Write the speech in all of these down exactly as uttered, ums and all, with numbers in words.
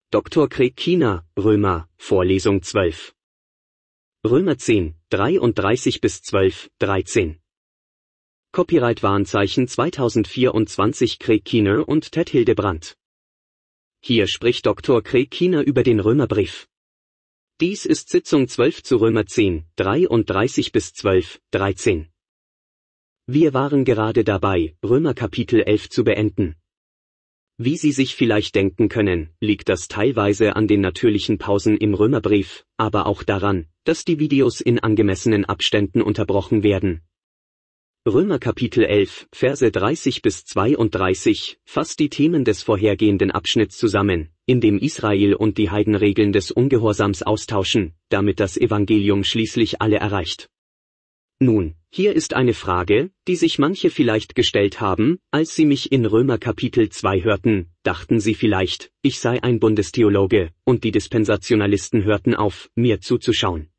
Doktor Craig Keener, Römer, Vorlesung zwölf. Römer zehn, dreiunddreißig bis zwölf, dreizehn. Copyright Warnzeichen zweitausendvierundzwanzig Craig Keener und Ted Hildebrandt. Hier spricht Doktor Craig Keener über den Römerbrief. Dies ist Sitzung zwölf zu Römer zehn, dreiunddreißig bis zwölf, dreizehn. Wir waren gerade dabei, Römer Kapitel elf zu beenden. Wie Sie sich vielleicht denken können, liegt das teilweise an den natürlichen Pausen im Römerbrief, aber auch daran, dass die Videos in angemessenen Abständen unterbrochen werden. Römer Kapitel elf, Verse dreißig bis zweiunddreißig, fasst die Themen des vorhergehenden Abschnitts zusammen, in dem Israel und die Heiden Regeln des Ungehorsams austauschen, damit das Evangelium schließlich alle erreicht. Nun, hier ist eine Frage, die sich manche vielleicht gestellt haben, als sie mich in Römer Kapitel zwei hörten, dachten sie vielleicht, ich sei ein Bundestheologe, und die Dispensationalisten hörten auf, mir zuzuschauen.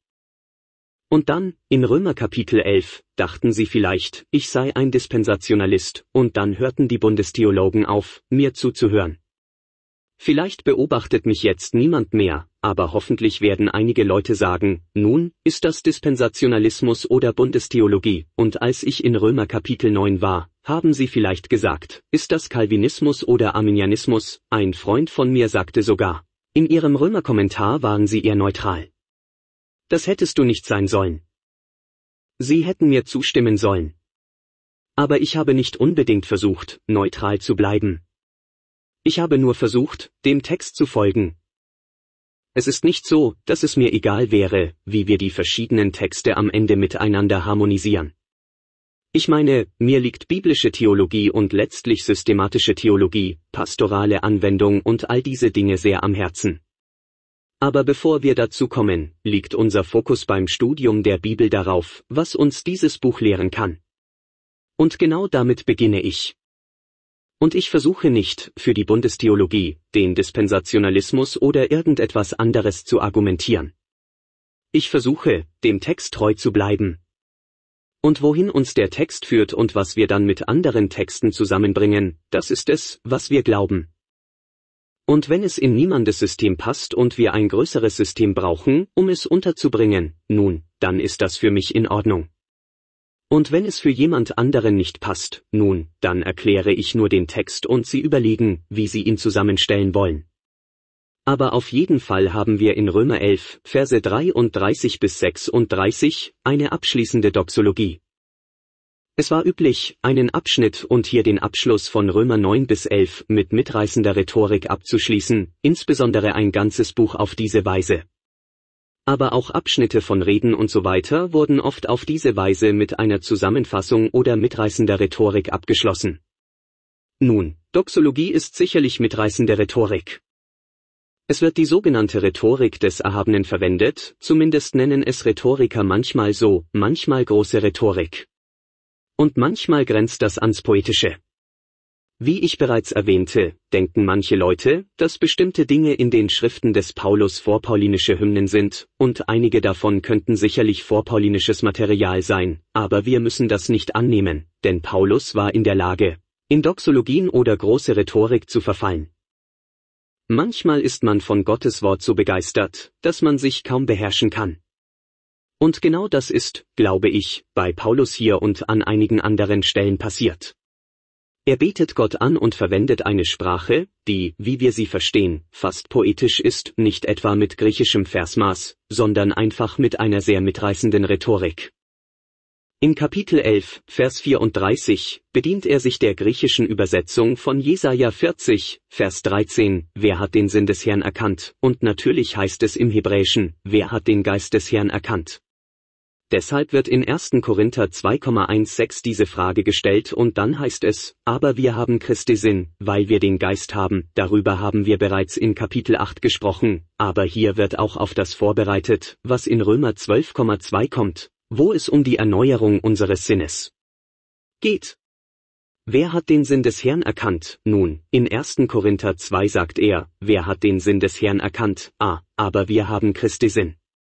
Und dann, in Römer Kapitel elf, dachten sie vielleicht, ich sei ein Dispensationalist, und dann hörten die Bundestheologen auf, mir zuzuhören. Vielleicht beobachtet mich jetzt niemand mehr, aber hoffentlich werden einige Leute sagen, nun, ist das Dispensationalismus oder Bundestheologie, und als ich in Römer Kapitel neun war, haben sie vielleicht gesagt, ist das Calvinismus oder Arminianismus, ein Freund von mir sagte sogar. In ihrem Römer-Kommentar waren sie eher neutral. Das hättest du nicht sein sollen. Sie hätten mir zustimmen sollen. Aber ich habe nicht unbedingt versucht, neutral zu bleiben. Ich habe nur versucht, dem Text zu folgen. Es ist nicht so, dass es mir egal wäre, wie wir die verschiedenen Texte am Ende miteinander harmonisieren. Ich meine, mir liegt biblische Theologie und letztlich systematische Theologie, pastorale Anwendung und all diese Dinge sehr am Herzen. Aber bevor wir dazu kommen, liegt unser Fokus beim Studium der Bibel darauf, was uns dieses Buch lehren kann. Und genau damit beginne ich. Und ich versuche nicht, für die Bundestheologie, den Dispensationalismus oder irgendetwas anderes zu argumentieren. Ich versuche, dem Text treu zu bleiben. Und wohin uns der Text führt und was wir dann mit anderen Texten zusammenbringen, das ist es, was wir glauben. Und wenn es in niemandes System passt und wir ein größeres System brauchen, um es unterzubringen, nun, dann ist das für mich in Ordnung. Und wenn es für jemand anderen nicht passt, nun, dann erkläre ich nur den Text und Sie überlegen, wie Sie ihn zusammenstellen wollen. Aber auf jeden Fall haben wir in Römer elf, Verse dreiunddreißig bis sechsunddreißig, eine abschließende Doxologie. Es war üblich, einen Abschnitt und hier den Abschluss von Römer neun bis elf mit mitreißender Rhetorik abzuschließen, insbesondere ein ganzes Buch auf diese Weise. Aber auch Abschnitte von Reden und so weiter wurden oft auf diese Weise mit einer Zusammenfassung oder mitreißender Rhetorik abgeschlossen. Nun, Doxologie ist sicherlich mitreißende Rhetorik. Es wird die sogenannte Rhetorik des Erhabenen verwendet, zumindest nennen es Rhetoriker manchmal so, manchmal große Rhetorik. Und manchmal grenzt das ans Poetische. Wie ich bereits erwähnte, denken manche Leute, dass bestimmte Dinge in den Schriften des Paulus vorpaulinische Hymnen sind, und einige davon könnten sicherlich vorpaulinisches Material sein, aber wir müssen das nicht annehmen, denn Paulus war in der Lage, in Doxologien oder große Rhetorik zu verfallen. Manchmal ist man von Gottes Wort so begeistert, dass man sich kaum beherrschen kann. Und genau das ist, glaube ich, bei Paulus hier und an einigen anderen Stellen passiert. Er betet Gott an und verwendet eine Sprache, die, wie wir sie verstehen, fast poetisch ist, nicht etwa mit griechischem Versmaß, sondern einfach mit einer sehr mitreißenden Rhetorik. In Kapitel elf, Vers vierunddreißig, bedient er sich der griechischen Übersetzung von Jesaja vierzig, Vers dreizehn, wer hat den Sinn des Herrn erkannt, und natürlich heißt es im Hebräischen, wer hat den Geist des Herrn erkannt. Deshalb wird in ersten Korinther zwei sechzehn diese Frage gestellt und dann heißt es, aber wir haben Christi Sinn, weil wir den Geist haben, darüber haben wir bereits in Kapitel acht gesprochen, aber hier wird auch auf das vorbereitet, was in Römer zwölf zwei kommt, wo es um die Erneuerung unseres Sinnes geht. Wer hat den Sinn des Herrn erkannt? Nun, in ersten Korinther zwei sagt er, wer hat den Sinn des Herrn erkannt? Ah, aber wir haben Christi Sinn.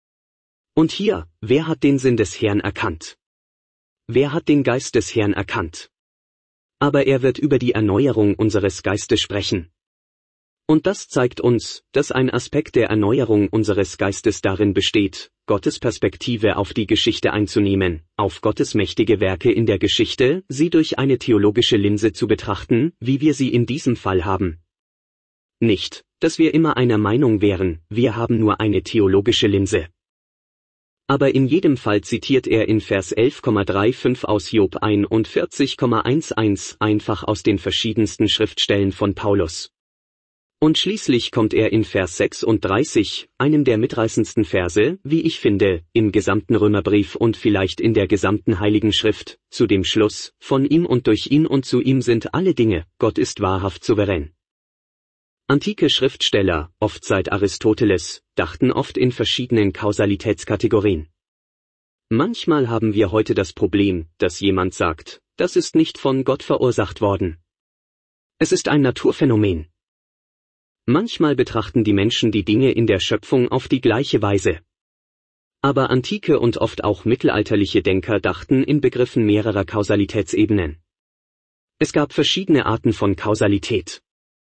Und hier, wer hat den Sinn des Herrn erkannt? Wer hat den Geist des Herrn erkannt? Aber er wird über die Erneuerung unseres Geistes sprechen. Und das zeigt uns, dass ein Aspekt der Erneuerung unseres Geistes darin besteht, Gottes Perspektive auf die Geschichte einzunehmen, auf Gottes mächtige Werke in der Geschichte, sie durch eine theologische Linse zu betrachten, wie wir sie in diesem Fall haben. Nicht, dass wir immer einer Meinung wären, wir haben nur eine theologische Linse. Aber in jedem Fall zitiert er in Vers elf Komma fünfunddreißig aus Job einundvierzig Komma elf einfach aus den verschiedensten Schriftstellen von Paulus. Und schließlich kommt er in Vers sechsunddreißig, einem der mitreißendsten Verse, wie ich finde, im gesamten Römerbrief und vielleicht in der gesamten Heiligen Schrift, zu dem Schluss, von ihm und durch ihn und zu ihm sind alle Dinge, Gott ist wahrhaft souverän. Antike Schriftsteller, oft seit Aristoteles, dachten oft in verschiedenen Kausalitätskategorien. Manchmal haben wir heute das Problem, dass jemand sagt, das ist nicht von Gott verursacht worden. Es ist ein Naturphänomen. Manchmal betrachten die Menschen die Dinge in der Schöpfung auf die gleiche Weise. Aber antike und oft auch mittelalterliche Denker dachten in Begriffen mehrerer Kausalitätsebenen. Es gab verschiedene Arten von Kausalität.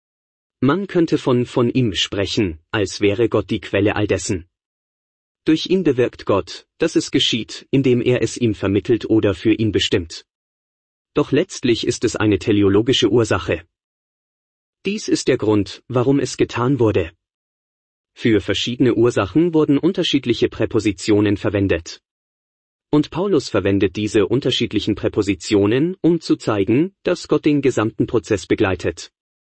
Man könnte von von ihm sprechen, als wäre Gott die Quelle all dessen. Durch ihn bewirkt Gott, dass es geschieht, indem er es ihm vermittelt oder für ihn bestimmt. Doch letztlich ist es eine teleologische Ursache. Dies ist der Grund, warum es getan wurde. Für verschiedene Ursachen wurden unterschiedliche Präpositionen verwendet. Und Paulus verwendet diese unterschiedlichen Präpositionen, um zu zeigen, dass Gott den gesamten Prozess begleitet.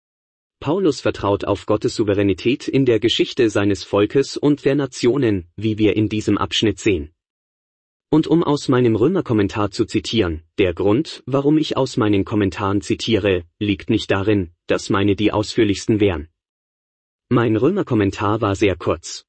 Paulus vertraut auf Gottes Souveränität in der Geschichte seines Volkes und der Nationen, wie wir in diesem Abschnitt sehen. Und um aus meinem Römerkommentar zu zitieren, der Grund, warum ich aus meinen Kommentaren zitiere, liegt nicht darin, dass meine die ausführlichsten wären. Mein Römerkommentar war sehr kurz.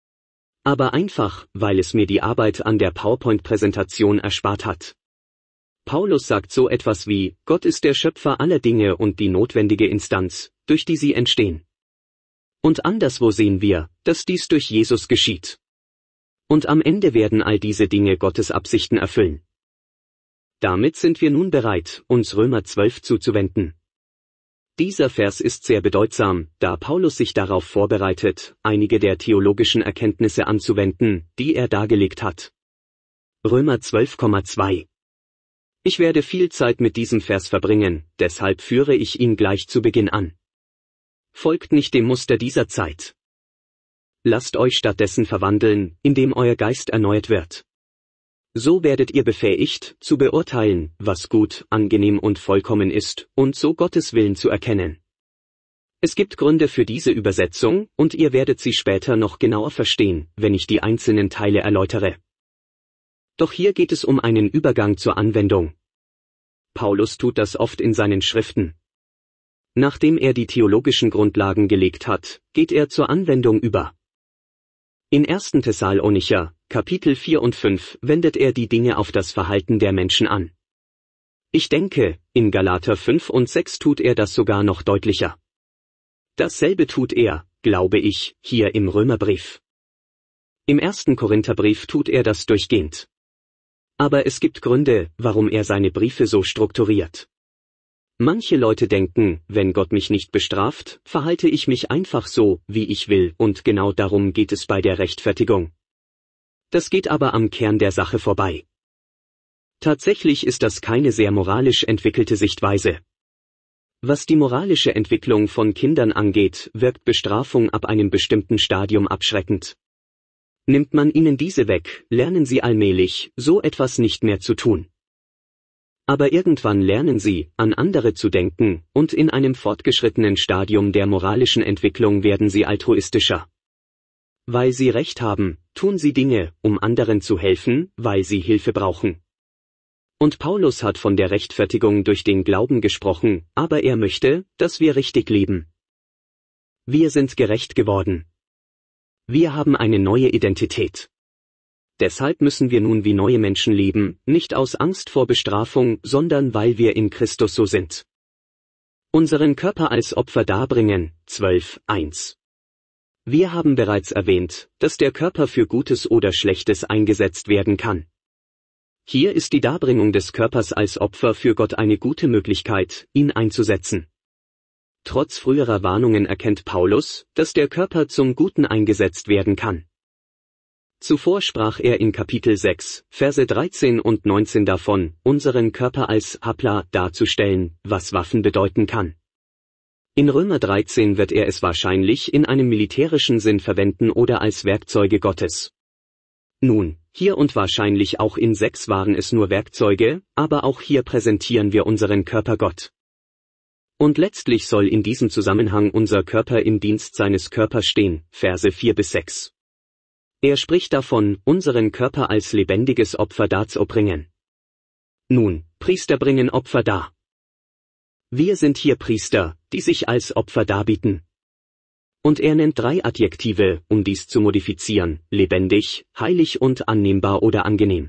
Aber einfach, weil es mir die Arbeit an der PowerPoint-Präsentation erspart hat. Paulus sagt so etwas wie, Gott ist der Schöpfer aller Dinge und die notwendige Instanz, durch die sie entstehen. Und anderswo sehen wir, dass dies durch Jesus geschieht. Und am Ende werden all diese Dinge Gottes Absichten erfüllen. Damit sind wir nun bereit, uns Römer zwölf zuzuwenden. Dieser Vers ist sehr bedeutsam, da Paulus sich darauf vorbereitet, einige der theologischen Erkenntnisse anzuwenden, die er dargelegt hat. Römer zwölf Komma zwei. Ich werde viel Zeit mit diesem Vers verbringen, deshalb führe ich ihn gleich zu Beginn an. Folgt nicht dem Muster dieser Zeit. Lasst euch stattdessen verwandeln, indem euer Geist erneuert wird. So werdet ihr befähigt, zu beurteilen, was gut, angenehm und vollkommen ist, und so Gottes Willen zu erkennen. Es gibt Gründe für diese Übersetzung, und ihr werdet sie später noch genauer verstehen, wenn ich die einzelnen Teile erläutere. Doch hier geht es um einen Übergang zur Anwendung. Paulus tut das oft in seinen Schriften. Nachdem er die theologischen Grundlagen gelegt hat, geht er zur Anwendung über. In ersten Thessalonicher, Kapitel vier und fünf, wendet er die Dinge auf das Verhalten der Menschen an. Ich denke, in Galater fünf und sechs tut er das sogar noch deutlicher. Dasselbe tut er, glaube ich, hier im Römerbrief. Im ersten Korintherbrief tut er das durchgehend. Aber es gibt Gründe, warum er seine Briefe so strukturiert. Manche Leute denken, wenn Gott mich nicht bestraft, verhalte ich mich einfach so, wie ich will, und genau darum geht es bei der Rechtfertigung. Das geht aber am Kern der Sache vorbei. Tatsächlich ist das keine sehr moralisch entwickelte Sichtweise. Was die moralische Entwicklung von Kindern angeht, wirkt Bestrafung ab einem bestimmten Stadium abschreckend. Nimmt man ihnen diese weg, lernen sie allmählich, so etwas nicht mehr zu tun. Aber irgendwann lernen sie, an andere zu denken, und in einem fortgeschrittenen Stadium der moralischen Entwicklung werden sie altruistischer. Weil sie Recht haben, tun sie Dinge, um anderen zu helfen, weil sie Hilfe brauchen. Und Paulus hat von der Rechtfertigung durch den Glauben gesprochen, aber er möchte, dass wir richtig leben. Wir sind gerecht geworden. Wir haben eine neue Identität. Deshalb müssen wir nun wie neue Menschen leben, nicht aus Angst vor Bestrafung, sondern weil wir in Christus so sind. Unseren Körper als Opfer darbringen, zwölf eins. Wir haben bereits erwähnt, dass der Körper für Gutes oder Schlechtes eingesetzt werden kann. Hier ist die Darbringung des Körpers als Opfer für Gott eine gute Möglichkeit, ihn einzusetzen. Trotz früherer Warnungen erkennt Paulus, dass der Körper zum Guten eingesetzt werden kann. Zuvor sprach er in Kapitel sechs, Verse dreizehn und neunzehn davon, unseren Körper als Hapla darzustellen, was Waffen bedeuten kann. In Römer dreizehn wird er es wahrscheinlich in einem militärischen Sinn verwenden oder als Werkzeuge Gottes. Nun, hier und wahrscheinlich auch in sechs waren es nur Werkzeuge, aber auch hier präsentieren wir unseren Körper Gott. Und letztlich soll in diesem Zusammenhang unser Körper im Dienst seines Körpers stehen, Verse vier bis sechs. Er spricht davon, unseren Körper als lebendiges Opfer darzubringen. Nun, Priester bringen Opfer dar. Wir sind hier Priester, die sich als Opfer darbieten. Und er nennt drei Adjektive, um dies zu modifizieren, lebendig, heilig und annehmbar oder angenehm.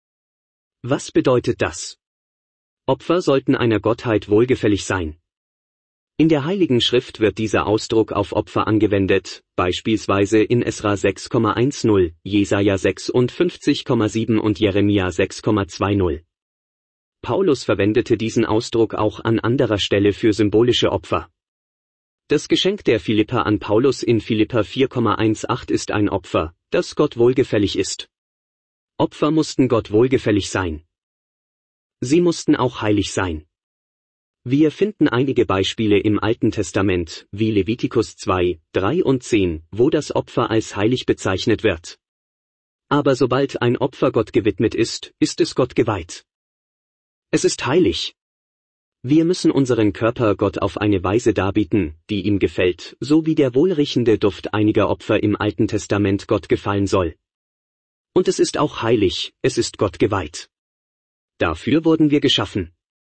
Was bedeutet das? Opfer sollten einer Gottheit wohlgefällig sein. In der Heiligen Schrift wird dieser Ausdruck auf Opfer angewendet, beispielsweise in Esra sechs Komma zehn, Jesaja sechsundfünfzig Komma sieben und Jeremia sechs Komma zwanzig. Paulus verwendete diesen Ausdruck auch an anderer Stelle für symbolische Opfer. Das Geschenk der Philipper an Paulus in Philipper vier Komma achtzehn ist ein Opfer, das Gott wohlgefällig ist. Opfer mussten Gott wohlgefällig sein. Sie mussten auch heilig sein. Wir finden einige Beispiele im Alten Testament, wie Levitikus zwei, drei und zehn, wo das Opfer als heilig bezeichnet wird. Aber sobald ein Opfer Gott gewidmet ist, ist es Gott geweiht. Es ist heilig. Wir müssen unseren Körper Gott auf eine Weise darbieten, die ihm gefällt, so wie der wohlriechende Duft einiger Opfer im Alten Testament Gott gefallen soll. Und es ist auch heilig, es ist Gott geweiht. Dafür wurden wir geschaffen.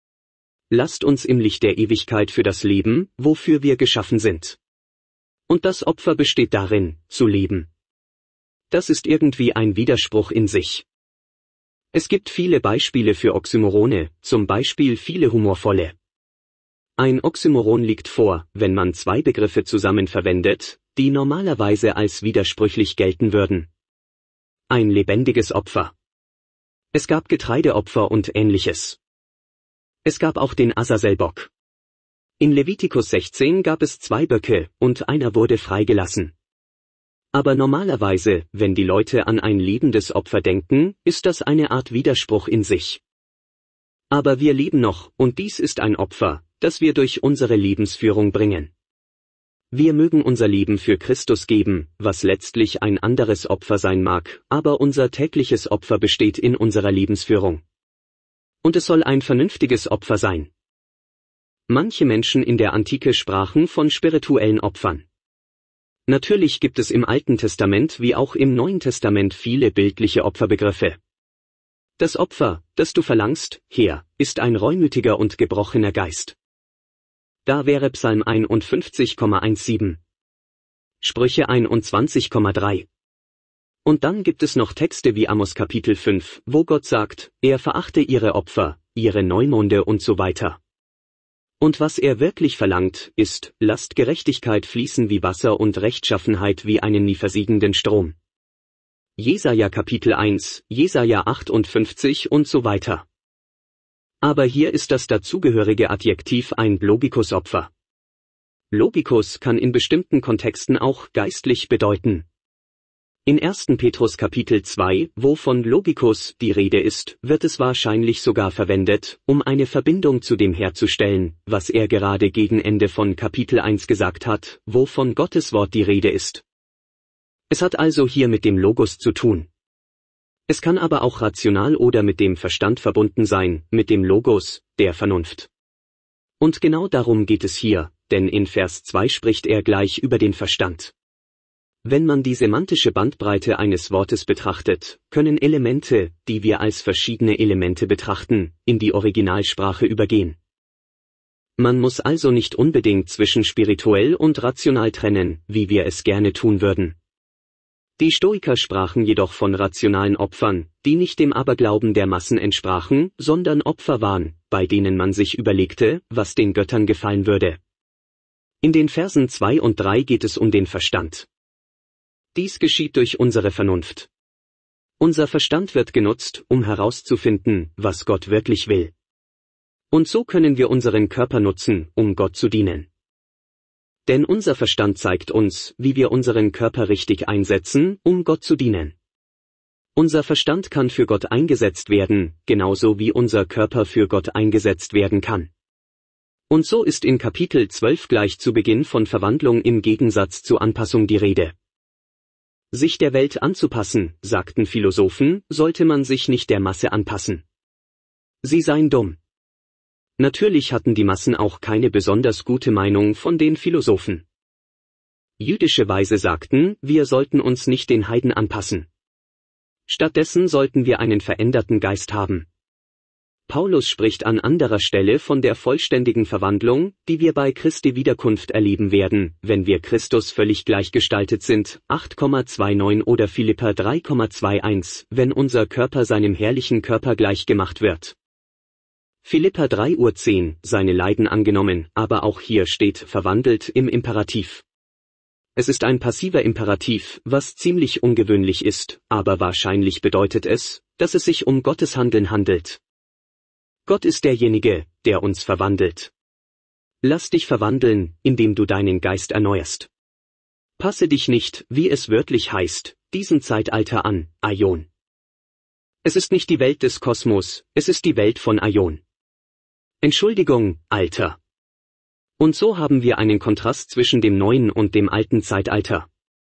Lasst uns im Licht der Ewigkeit für das leben, wofür wir geschaffen sind. Und das Opfer besteht darin, zu leben. Das ist irgendwie ein Widerspruch in sich. Es gibt viele Beispiele für Oxymorone, zum Beispiel viele humorvolle. Ein Oxymoron liegt vor, wenn man zwei Begriffe zusammen verwendet, die normalerweise als widersprüchlich gelten würden. Ein lebendiges Opfer. Es gab Getreideopfer und Ähnliches. Es gab auch den Azazelbock. In Levitikus sechzehn gab es zwei Böcke, und einer wurde freigelassen. Aber normalerweise, wenn die Leute an ein lebendes Opfer denken, ist das eine Art Widerspruch in sich. Aber wir leben noch, und dies ist ein Opfer, das wir durch unsere Lebensführung bringen. Wir mögen unser Leben für Christus geben, was letztlich ein anderes Opfer sein mag, aber unser tägliches Opfer besteht in unserer Lebensführung. Und es soll ein vernünftiges Opfer sein. Manche Menschen in der Antike sprachen von spirituellen Opfern. Natürlich gibt es im Alten Testament wie auch im Neuen Testament viele bildliche Opferbegriffe. Das Opfer, das du verlangst, Herr, ist ein reumütiger und gebrochener Geist. Da wäre Psalm einundfünfzig Komma siebzehn. Sprüche einundzwanzig Komma drei. Und dann gibt es noch Texte wie Amos Kapitel fünf, wo Gott sagt, er verachte ihre Opfer, ihre Neumonde und so weiter. Und was er wirklich verlangt, ist, lasst Gerechtigkeit fließen wie Wasser und Rechtschaffenheit wie einen nie versiegenden Strom. Jesaja Kapitel eins, Jesaja achtundfünfzig und so weiter. Aber hier ist das dazugehörige Adjektiv ein Logikusopfer. Logikus kann in bestimmten Kontexten auch geistlich bedeuten. In ersten Petrus Kapitel zwei, wo von Logikus die Rede ist, wird es wahrscheinlich sogar verwendet, um eine Verbindung zu dem herzustellen, was er gerade gegen Ende von Kapitel eins gesagt hat, wo von Gottes Wort die Rede ist. Es hat also hier mit dem Logos zu tun. Es kann aber auch rational oder mit dem Verstand verbunden sein, mit dem Logos, der Vernunft. Und genau darum geht es hier, denn in Vers zwei spricht er gleich über den Verstand. Wenn man die semantische Bandbreite eines Wortes betrachtet, können Elemente, die wir als verschiedene Elemente betrachten, in die Originalsprache übergehen. Man muss also nicht unbedingt zwischen spirituell und rational trennen, wie wir es gerne tun würden. Die Stoiker sprachen jedoch von rationalen Opfern, die nicht dem Aberglauben der Massen entsprachen, sondern Opfer waren, bei denen man sich überlegte, was den Göttern gefallen würde. In den Versen zwei und drei geht es um den Verstand. Dies geschieht durch unsere Vernunft. Unser Verstand wird genutzt, um herauszufinden, was Gott wirklich will. Und so können wir unseren Körper nutzen, um Gott zu dienen. Denn unser Verstand zeigt uns, wie wir unseren Körper richtig einsetzen, um Gott zu dienen. Unser Verstand kann für Gott eingesetzt werden, genauso wie unser Körper für Gott eingesetzt werden kann. Und so ist in Kapitel zwölf gleich zu Beginn von Verwandlung im Gegensatz zu Anpassung die Rede. Sich der Welt anzupassen, sagten Philosophen, sollte man sich nicht der Masse anpassen. Sie seien dumm. Natürlich hatten die Massen auch keine besonders gute Meinung von den Philosophen. Jüdische Weise sagten, wir sollten uns nicht den Heiden anpassen. Stattdessen sollten wir einen veränderten Geist haben. Paulus spricht an anderer Stelle von der vollständigen Verwandlung, die wir bei Christi Wiederkunft erleben werden, wenn wir Christus völlig gleichgestaltet sind, acht Komma neunundzwanzig oder Philipper drei Komma einundzwanzig, wenn unser Körper seinem herrlichen Körper gleichgemacht wird. Philipper drei Uhr zehn, seine Leiden angenommen, aber auch hier steht verwandelt im Imperativ. Es ist ein passiver Imperativ, was ziemlich ungewöhnlich ist, aber wahrscheinlich bedeutet es, dass es sich um Gottes Handeln handelt. Gott ist derjenige, der uns verwandelt. Lass dich verwandeln, indem du deinen Geist erneuerst. Passe dich nicht, wie es wörtlich heißt, diesem Zeitalter an, Aion. Es ist nicht die Welt des Kosmos, es ist die Welt von Aion. Entschuldigung, Alter. Und so haben wir einen Kontrast zwischen dem neuen und dem alten Zeitalter.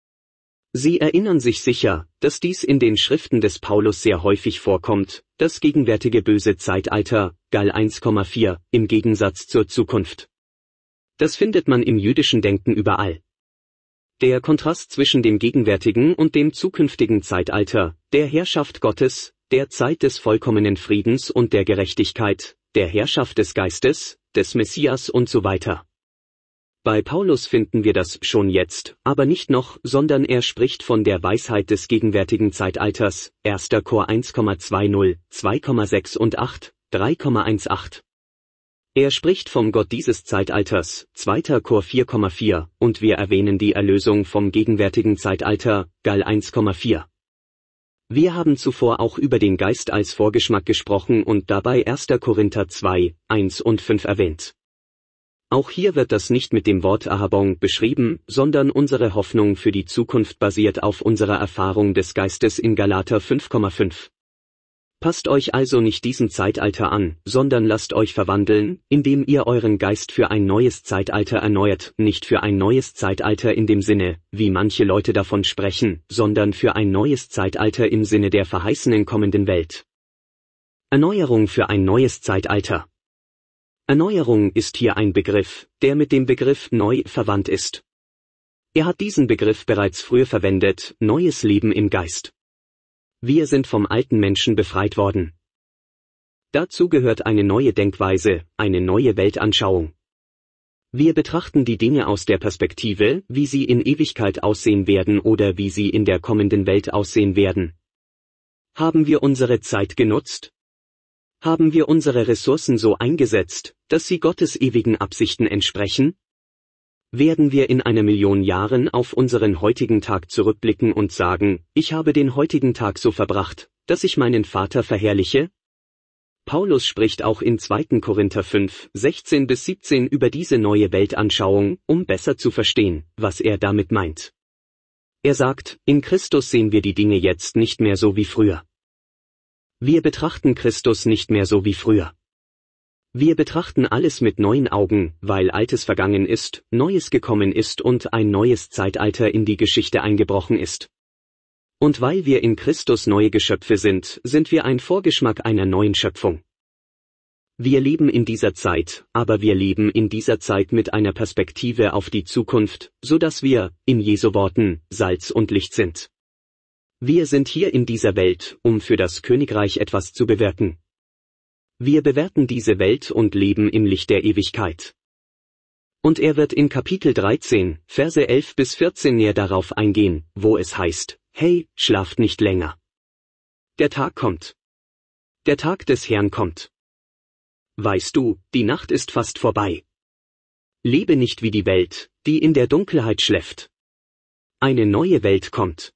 Sie erinnern sich sicher, dass dies in den Schriften des Paulus sehr häufig vorkommt, das gegenwärtige böse Zeitalter, Gal eins Komma vier, im Gegensatz zur Zukunft. Das findet man im jüdischen Denken überall. Der Kontrast zwischen dem gegenwärtigen und dem zukünftigen Zeitalter, der Herrschaft Gottes, der Zeit des vollkommenen Friedens und der Gerechtigkeit, der Herrschaft des Geistes, des Messias und so weiter. Bei Paulus finden wir das schon jetzt, aber nicht noch, sondern er spricht von der Weisheit des gegenwärtigen Zeitalters, erster Chor eins Komma zwanzig, zwei Komma sechs und acht, drei Komma achtzehn. Er spricht vom Gott dieses Zeitalters, zweiter Chor vier Komma vier, und wir erwähnen die Erlösung vom gegenwärtigen Zeitalter, Gal eins Komma vier. Wir haben zuvor auch über den Geist als Vorgeschmack gesprochen und dabei erster Korinther zwei, eins und fünf erwähnt. Auch hier wird das nicht mit dem Wort Ahabon beschrieben, sondern unsere Hoffnung für die Zukunft basiert auf unserer Erfahrung des Geistes in Galater fünf Komma fünf. Passt euch also nicht diesem Zeitalter an, sondern lasst euch verwandeln, indem ihr euren Geist für ein neues Zeitalter erneuert, nicht für ein neues Zeitalter in dem Sinne, wie manche Leute davon sprechen, sondern für ein neues Zeitalter im Sinne der verheißenen kommenden Welt. Erneuerung für ein neues Zeitalter. Erneuerung ist hier ein Begriff, der mit dem Begriff neu verwandt ist. Er hat diesen Begriff bereits früher verwendet, neues Leben im Geist. Wir sind vom alten Menschen befreit worden. Dazu gehört eine neue Denkweise, eine neue Weltanschauung. Wir betrachten die Dinge aus der Perspektive, wie sie in Ewigkeit aussehen werden oder wie sie in der kommenden Welt aussehen werden. Haben wir unsere Zeit genutzt? Haben wir unsere Ressourcen so eingesetzt, dass sie Gottes ewigen Absichten entsprechen? Werden wir in einer Million Jahren auf unseren heutigen Tag zurückblicken und sagen, ich habe den heutigen Tag so verbracht, dass ich meinen Vater verherrliche? Paulus spricht auch in zweiter Korinther fünf, sechzehn bis siebzehn über diese neue Weltanschauung, um besser zu verstehen, was er damit meint. Er sagt, in Christus sehen wir die Dinge jetzt nicht mehr so wie früher. Wir betrachten Christus nicht mehr so wie früher. Wir betrachten alles mit neuen Augen, weil Altes vergangen ist, Neues gekommen ist und ein neues Zeitalter in die Geschichte eingebrochen ist. Und weil wir in Christus neue Geschöpfe sind, sind wir ein Vorgeschmack einer neuen Schöpfung. Wir leben in dieser Zeit, aber wir leben in dieser Zeit mit einer Perspektive auf die Zukunft, so dass wir, in Jesu Worten, Salz und Licht sind. Wir sind hier in dieser Welt, um für das Königreich etwas zu bewirken. Wir bewerten diese Welt und leben im Licht der Ewigkeit. Und er wird in Kapitel dreizehn, Verse elf bis vierzehn näher darauf eingehen, wo es heißt, hey, schlaft nicht länger. Der Tag kommt. Der Tag des Herrn kommt. Weißt du, die Nacht ist fast vorbei. Lebe nicht wie die Welt, die in der Dunkelheit schläft. Eine neue Welt kommt.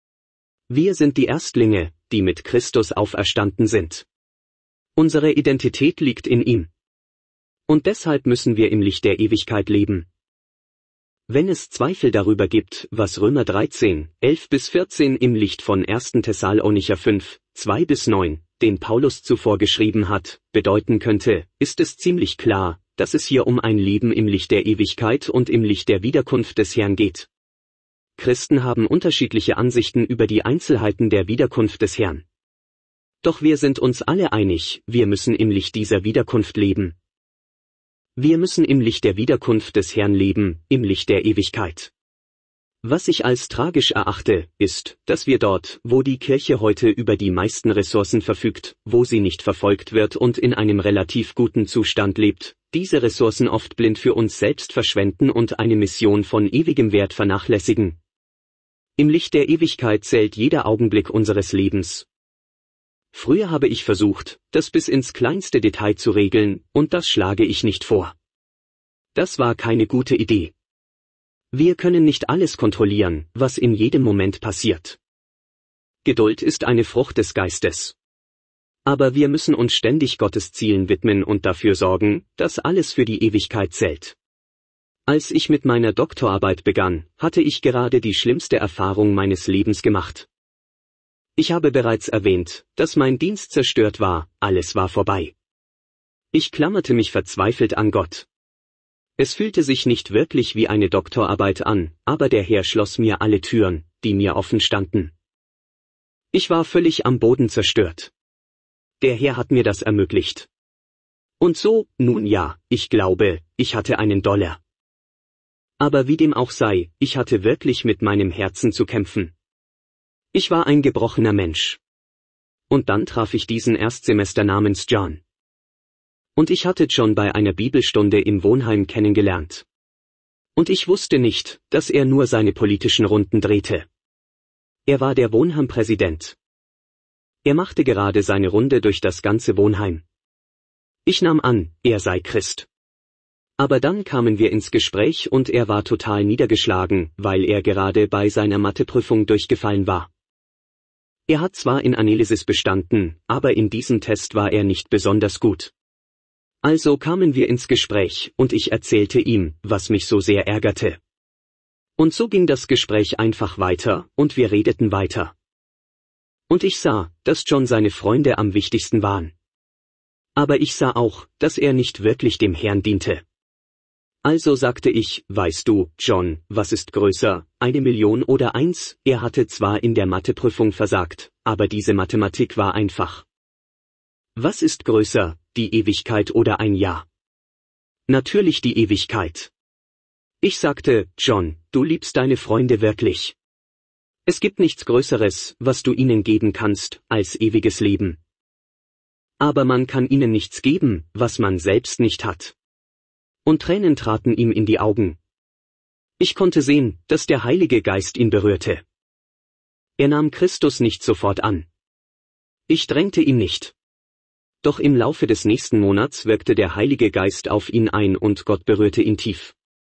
Wir sind die Erstlinge, die mit Christus auferstanden sind. Unsere Identität liegt in ihm. Und deshalb müssen wir im Licht der Ewigkeit leben. Wenn es Zweifel darüber gibt, was Römer dreizehn, elf bis vierzehn im Licht von ersten Thessalonicher fünf, zwei bis neun, den Paulus zuvor geschrieben hat, bedeuten könnte, ist es ziemlich klar, dass es hier um ein Leben im Licht der Ewigkeit und im Licht der Wiederkunft des Herrn geht. Christen haben unterschiedliche Ansichten über die Einzelheiten der Wiederkunft des Herrn. Doch wir sind uns alle einig, wir müssen im Licht dieser Wiederkunft leben. Wir müssen im Licht der Wiederkunft des Herrn leben, im Licht der Ewigkeit. Was ich als tragisch erachte, ist, dass wir dort, wo die Kirche heute über die meisten Ressourcen verfügt, wo sie nicht verfolgt wird und in einem relativ guten Zustand lebt, diese Ressourcen oft blind für uns selbst verschwenden und eine Mission von ewigem Wert vernachlässigen. Im Licht der Ewigkeit zählt jeder Augenblick unseres Lebens. Früher habe ich versucht, das bis ins kleinste Detail zu regeln, und das schlage ich nicht vor. Das war keine gute Idee. Wir können nicht alles kontrollieren, was in jedem Moment passiert. Geduld ist eine Frucht des Geistes. Aber wir müssen uns ständig Gottes Zielen widmen und dafür sorgen, dass alles für die Ewigkeit zählt. Als ich mit meiner Doktorarbeit begann, hatte ich gerade die schlimmste Erfahrung meines Lebens gemacht. Ich habe bereits erwähnt, dass mein Dienst zerstört war, alles war vorbei. Ich klammerte mich verzweifelt an Gott. Es fühlte sich nicht wirklich wie eine Doktorarbeit an, aber der Herr schloss mir alle Türen, die mir offen standen. Ich war völlig am Boden zerstört. Der Herr hat mir das ermöglicht. Und so, nun ja, ich glaube, ich hatte einen Dollar. Aber wie dem auch sei, ich hatte wirklich mit meinem Herzen zu kämpfen. Ich war ein gebrochener Mensch. Und dann traf ich diesen Erstsemester namens John. Und ich hatte John bei einer Bibelstunde im Wohnheim kennengelernt. Und ich wusste nicht, dass er nur seine politischen Runden drehte. Er war der Wohnheimpräsident. Er machte gerade seine Runde durch das ganze Wohnheim. Ich nahm an, er sei Christ. Aber dann kamen wir ins Gespräch und er war total niedergeschlagen, weil er gerade bei seiner Matheprüfung durchgefallen war. Er hat zwar in Analysis bestanden, aber in diesem Test war er nicht besonders gut. Also kamen wir ins Gespräch und ich erzählte ihm, was mich so sehr ärgerte. Und so ging das Gespräch einfach weiter und wir redeten weiter. Und ich sah, dass John seine Freunde am wichtigsten waren. Aber ich sah auch, dass er nicht wirklich dem Herrn diente. Also sagte ich, weißt du, John, was ist größer, eine Million oder eins? Er hatte zwar in der Matheprüfung versagt, aber diese Mathematik war einfach. Was ist größer, die Ewigkeit oder ein Jahr? Natürlich die Ewigkeit. Ich sagte, John, du liebst deine Freunde wirklich. Es gibt nichts Größeres, was du ihnen geben kannst, als ewiges Leben. Aber man kann ihnen nichts geben, was man selbst nicht hat. Und Tränen traten ihm in die Augen. Ich konnte sehen, dass der Heilige Geist ihn berührte. Er nahm Christus nicht sofort an. Ich drängte ihn nicht. Doch im Laufe des nächsten Monats wirkte der Heilige Geist auf ihn ein und Gott berührte ihn tief.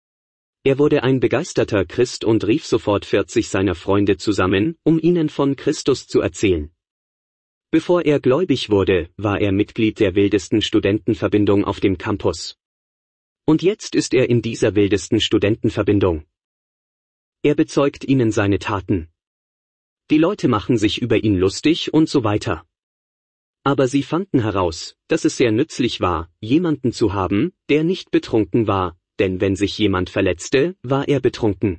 Er wurde ein begeisterter Christ und rief sofort vierzig seiner Freunde zusammen, um ihnen von Christus zu erzählen. Bevor er gläubig wurde, war er Mitglied der wildesten Studentenverbindung auf dem Campus. Und jetzt ist er in dieser wildesten Studentenverbindung. Er bezeugt ihnen seine Taten. Die Leute machen sich über ihn lustig und so weiter. Aber sie fanden heraus, dass es sehr nützlich war, jemanden zu haben, der nicht betrunken war, denn wenn sich jemand verletzte, war er betrunken.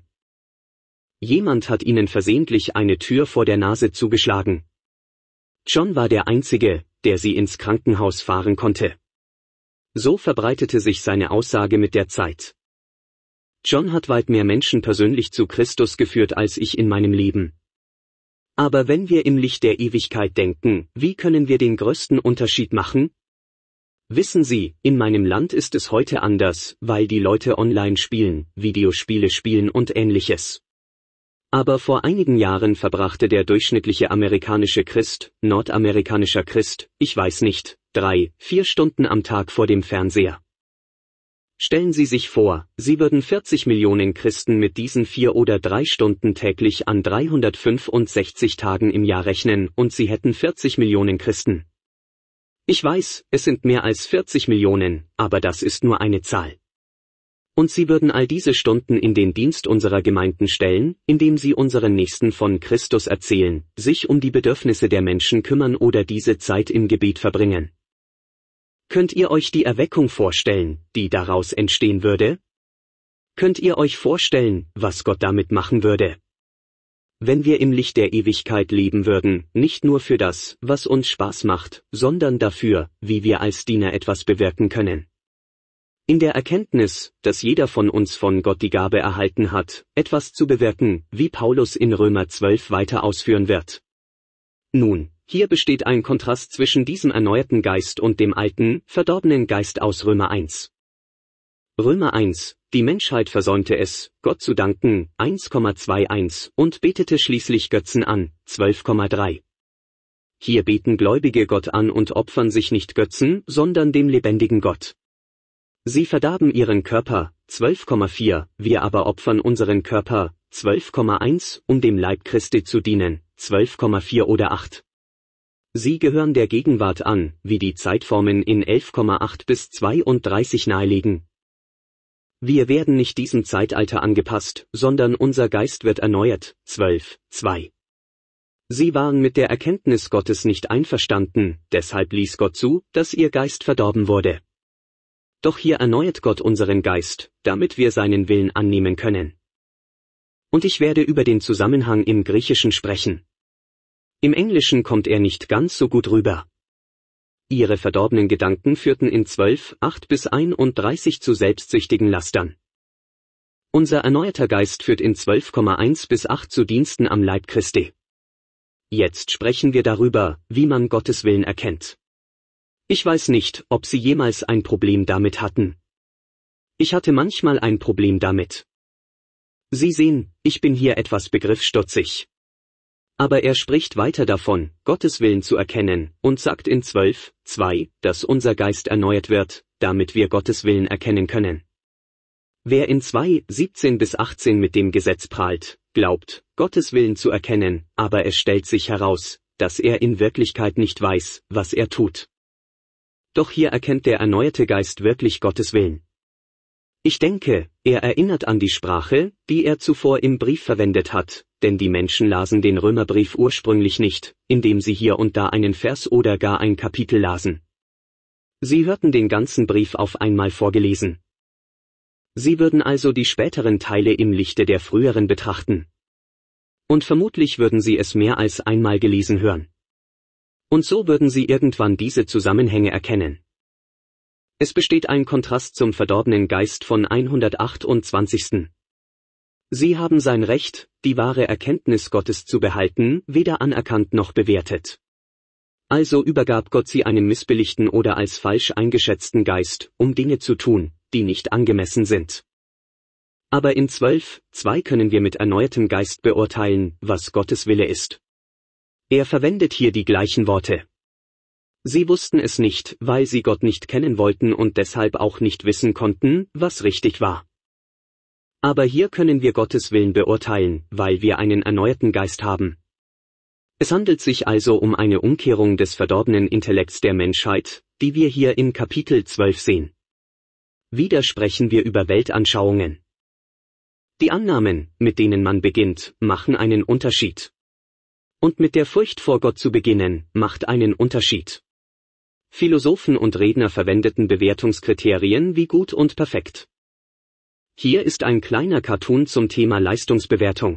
Jemand hat ihnen versehentlich eine Tür vor der Nase zugeschlagen. John war der Einzige, der sie ins Krankenhaus fahren konnte. So verbreitete sich seine Aussage mit der Zeit. John hat weit mehr Menschen persönlich zu Christus geführt als ich in meinem Leben. Aber wenn wir im Licht der Ewigkeit denken, wie können wir den größten Unterschied machen? Wissen Sie, in meinem Land ist es heute anders, weil die Leute online spielen, Videospiele spielen und ähnliches. Aber vor einigen Jahren verbrachte der durchschnittliche amerikanische Christ, nordamerikanischer Christ, ich weiß nicht, drei, vier Stunden am Tag vor dem Fernseher. Stellen Sie sich vor, Sie würden vierzig Millionen Christen mit diesen vier oder drei Stunden täglich an dreihundertfünfundsechzig Tagen im Jahr rechnen und Sie hätten vierzig Millionen Christen. Ich weiß, es sind mehr als vierzig Millionen, aber das ist nur eine Zahl. Und sie würden all diese Stunden in den Dienst unserer Gemeinden stellen, indem sie unseren Nächsten von Christus erzählen, sich um die Bedürfnisse der Menschen kümmern oder diese Zeit im Gebet verbringen. Könnt ihr euch die Erweckung vorstellen, die daraus entstehen würde? Könnt ihr euch vorstellen, was Gott damit machen würde? Wenn wir im Licht der Ewigkeit leben würden, nicht nur für das, was uns Spaß macht, sondern dafür, wie wir als Diener etwas bewirken können. In der Erkenntnis, dass jeder von uns von Gott die Gabe erhalten hat, etwas zu bewirken, wie Paulus in Römer zwölf weiter ausführen wird. Nun, hier besteht ein Kontrast zwischen diesem erneuerten Geist und dem alten, verdorbenen Geist aus Römer eins. Römer eins, die Menschheit versäumte es, Gott zu danken, eins Komma einundzwanzig, und betete schließlich Götzen an, zwölf Komma drei. Hier beten Gläubige Gott an und opfern sich nicht Götzen, sondern dem lebendigen Gott. Sie verdarben ihren Körper, zwölf Komma vier, wir aber opfern unseren Körper, zwölf Komma eins, um dem Leib Christi zu dienen, zwölf Komma vier oder acht. Sie gehören der Gegenwart an, wie die Zeitformen in elf Komma acht bis zweiunddreißig nahelegen. Wir werden nicht diesem Zeitalter angepasst, sondern unser Geist wird erneuert, zwölf Komma zwei. Sie waren mit der Erkenntnis Gottes nicht einverstanden, deshalb ließ Gott zu, dass ihr Geist verdorben wurde. Doch hier erneuert Gott unseren Geist, damit wir seinen Willen annehmen können. Und ich werde über den Zusammenhang im Griechischen sprechen. Im Englischen kommt er nicht ganz so gut rüber. Ihre verdorbenen Gedanken führten in zwölf, acht bis einunddreißig zu selbstsüchtigen Lastern. Unser erneuerter Geist führt in zwölf Komma eins bis acht zu Diensten am Leib Christi. Jetzt sprechen wir darüber, wie man Gottes Willen erkennt. Ich weiß nicht, ob Sie jemals ein Problem damit hatten. Ich hatte manchmal ein Problem damit. Sie sehen, ich bin hier etwas begriffsstutzig. Aber er spricht weiter davon, Gottes Willen zu erkennen, und sagt in zwölf Komma zwei, dass unser Geist erneuert wird, damit wir Gottes Willen erkennen können. Wer in zwei siebzehn bis achtzehn mit dem Gesetz prahlt, glaubt, Gottes Willen zu erkennen, aber es stellt sich heraus, dass er in Wirklichkeit nicht weiß, was er tut. Doch hier erkennt der erneuerte Geist wirklich Gottes Willen. Ich denke, er erinnert an die Sprache, die er zuvor im Brief verwendet hat, denn die Menschen lasen den Römerbrief ursprünglich nicht, indem sie hier und da einen Vers oder gar ein Kapitel lasen. Sie hörten den ganzen Brief auf einmal vorgelesen. Sie würden also die späteren Teile im Lichte der früheren betrachten. Und vermutlich würden sie es mehr als einmal gelesen hören. Und so würden sie irgendwann diese Zusammenhänge erkennen. Es besteht ein Kontrast zum verdorbenen Geist von hundertachtundzwanzig. Sie haben sein Recht, die wahre Erkenntnis Gottes zu behalten, weder anerkannt noch bewertet. Also übergab Gott sie einem missbilligten oder als falsch eingeschätzten Geist, um Dinge zu tun, die nicht angemessen sind. Aber in zwölf Komma zwei können wir mit erneuertem Geist beurteilen, was Gottes Wille ist. Er verwendet hier die gleichen Worte. Sie wussten es nicht, weil sie Gott nicht kennen wollten und deshalb auch nicht wissen konnten, was richtig war. Aber hier können wir Gottes Willen beurteilen, weil wir einen erneuerten Geist haben. Es handelt sich also um eine Umkehrung des verdorbenen Intellekts der Menschheit, die wir hier in Kapitel zwölf sehen. Wieder sprechen wir über Weltanschauungen. Die Annahmen, mit denen man beginnt, machen einen Unterschied. Und mit der Furcht vor Gott zu beginnen, macht einen Unterschied. Philosophen und Redner verwendeten Bewertungskriterien wie gut und perfekt. Hier ist ein kleiner Cartoon zum Thema Leistungsbewertung.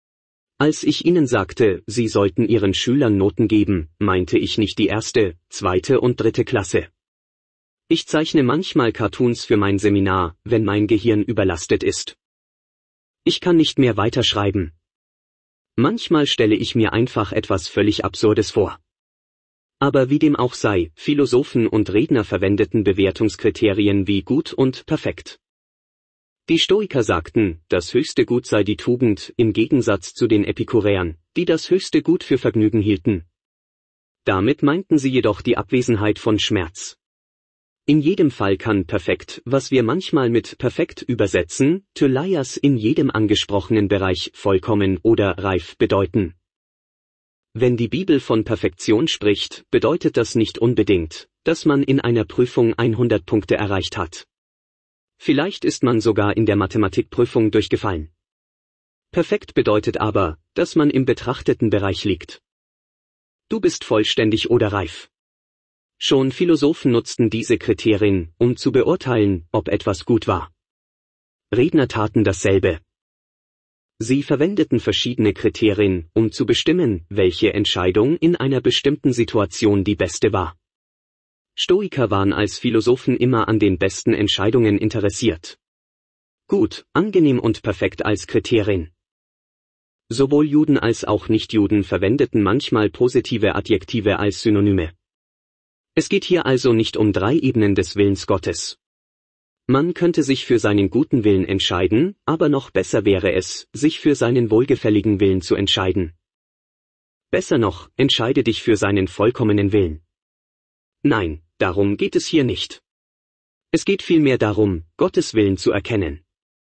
Als ich Ihnen sagte, Sie sollten Ihren Schülern Noten geben, meinte ich nicht die erste, zweite und dritte Klasse. Ich zeichne manchmal Cartoons für mein Seminar, wenn mein Gehirn überlastet ist. Ich kann nicht mehr weiterschreiben. Manchmal stelle ich mir einfach etwas völlig Absurdes vor. Aber wie dem auch sei, Philosophen und Redner verwendeten Bewertungskriterien wie gut und perfekt. Die Stoiker sagten, das höchste Gut sei die Tugend, im Gegensatz zu den Epikuräern, die das höchste Gut für Vergnügen hielten. Damit meinten sie jedoch die Abwesenheit von Schmerz. In jedem Fall kann perfekt, was wir manchmal mit perfekt übersetzen, teleios in jedem angesprochenen Bereich vollkommen oder reif bedeuten. Wenn die Bibel von Perfektion spricht, bedeutet das nicht unbedingt, dass man in einer Prüfung hundert Punkte erreicht hat. Vielleicht ist man sogar in der Mathematikprüfung durchgefallen. Perfekt bedeutet aber, dass man im betrachteten Bereich liegt. Du bist vollständig oder reif. Schon Philosophen nutzten diese Kriterien, um zu beurteilen, ob etwas gut war. Redner taten dasselbe. Sie verwendeten verschiedene Kriterien, um zu bestimmen, welche Entscheidung in einer bestimmten Situation die beste war. Stoiker waren als Philosophen immer an den besten Entscheidungen interessiert. Gut, angenehm und perfekt als Kriterien. Sowohl Juden als auch Nichtjuden verwendeten manchmal positive Adjektive als Synonyme. Es geht hier also nicht um drei Ebenen des Willens Gottes. Man könnte sich für seinen guten Willen entscheiden, aber noch besser wäre es, sich für seinen wohlgefälligen Willen zu entscheiden. Besser noch, entscheide dich für seinen vollkommenen Willen. Nein, darum geht es hier nicht. Es geht vielmehr darum, Gottes Willen zu erkennen.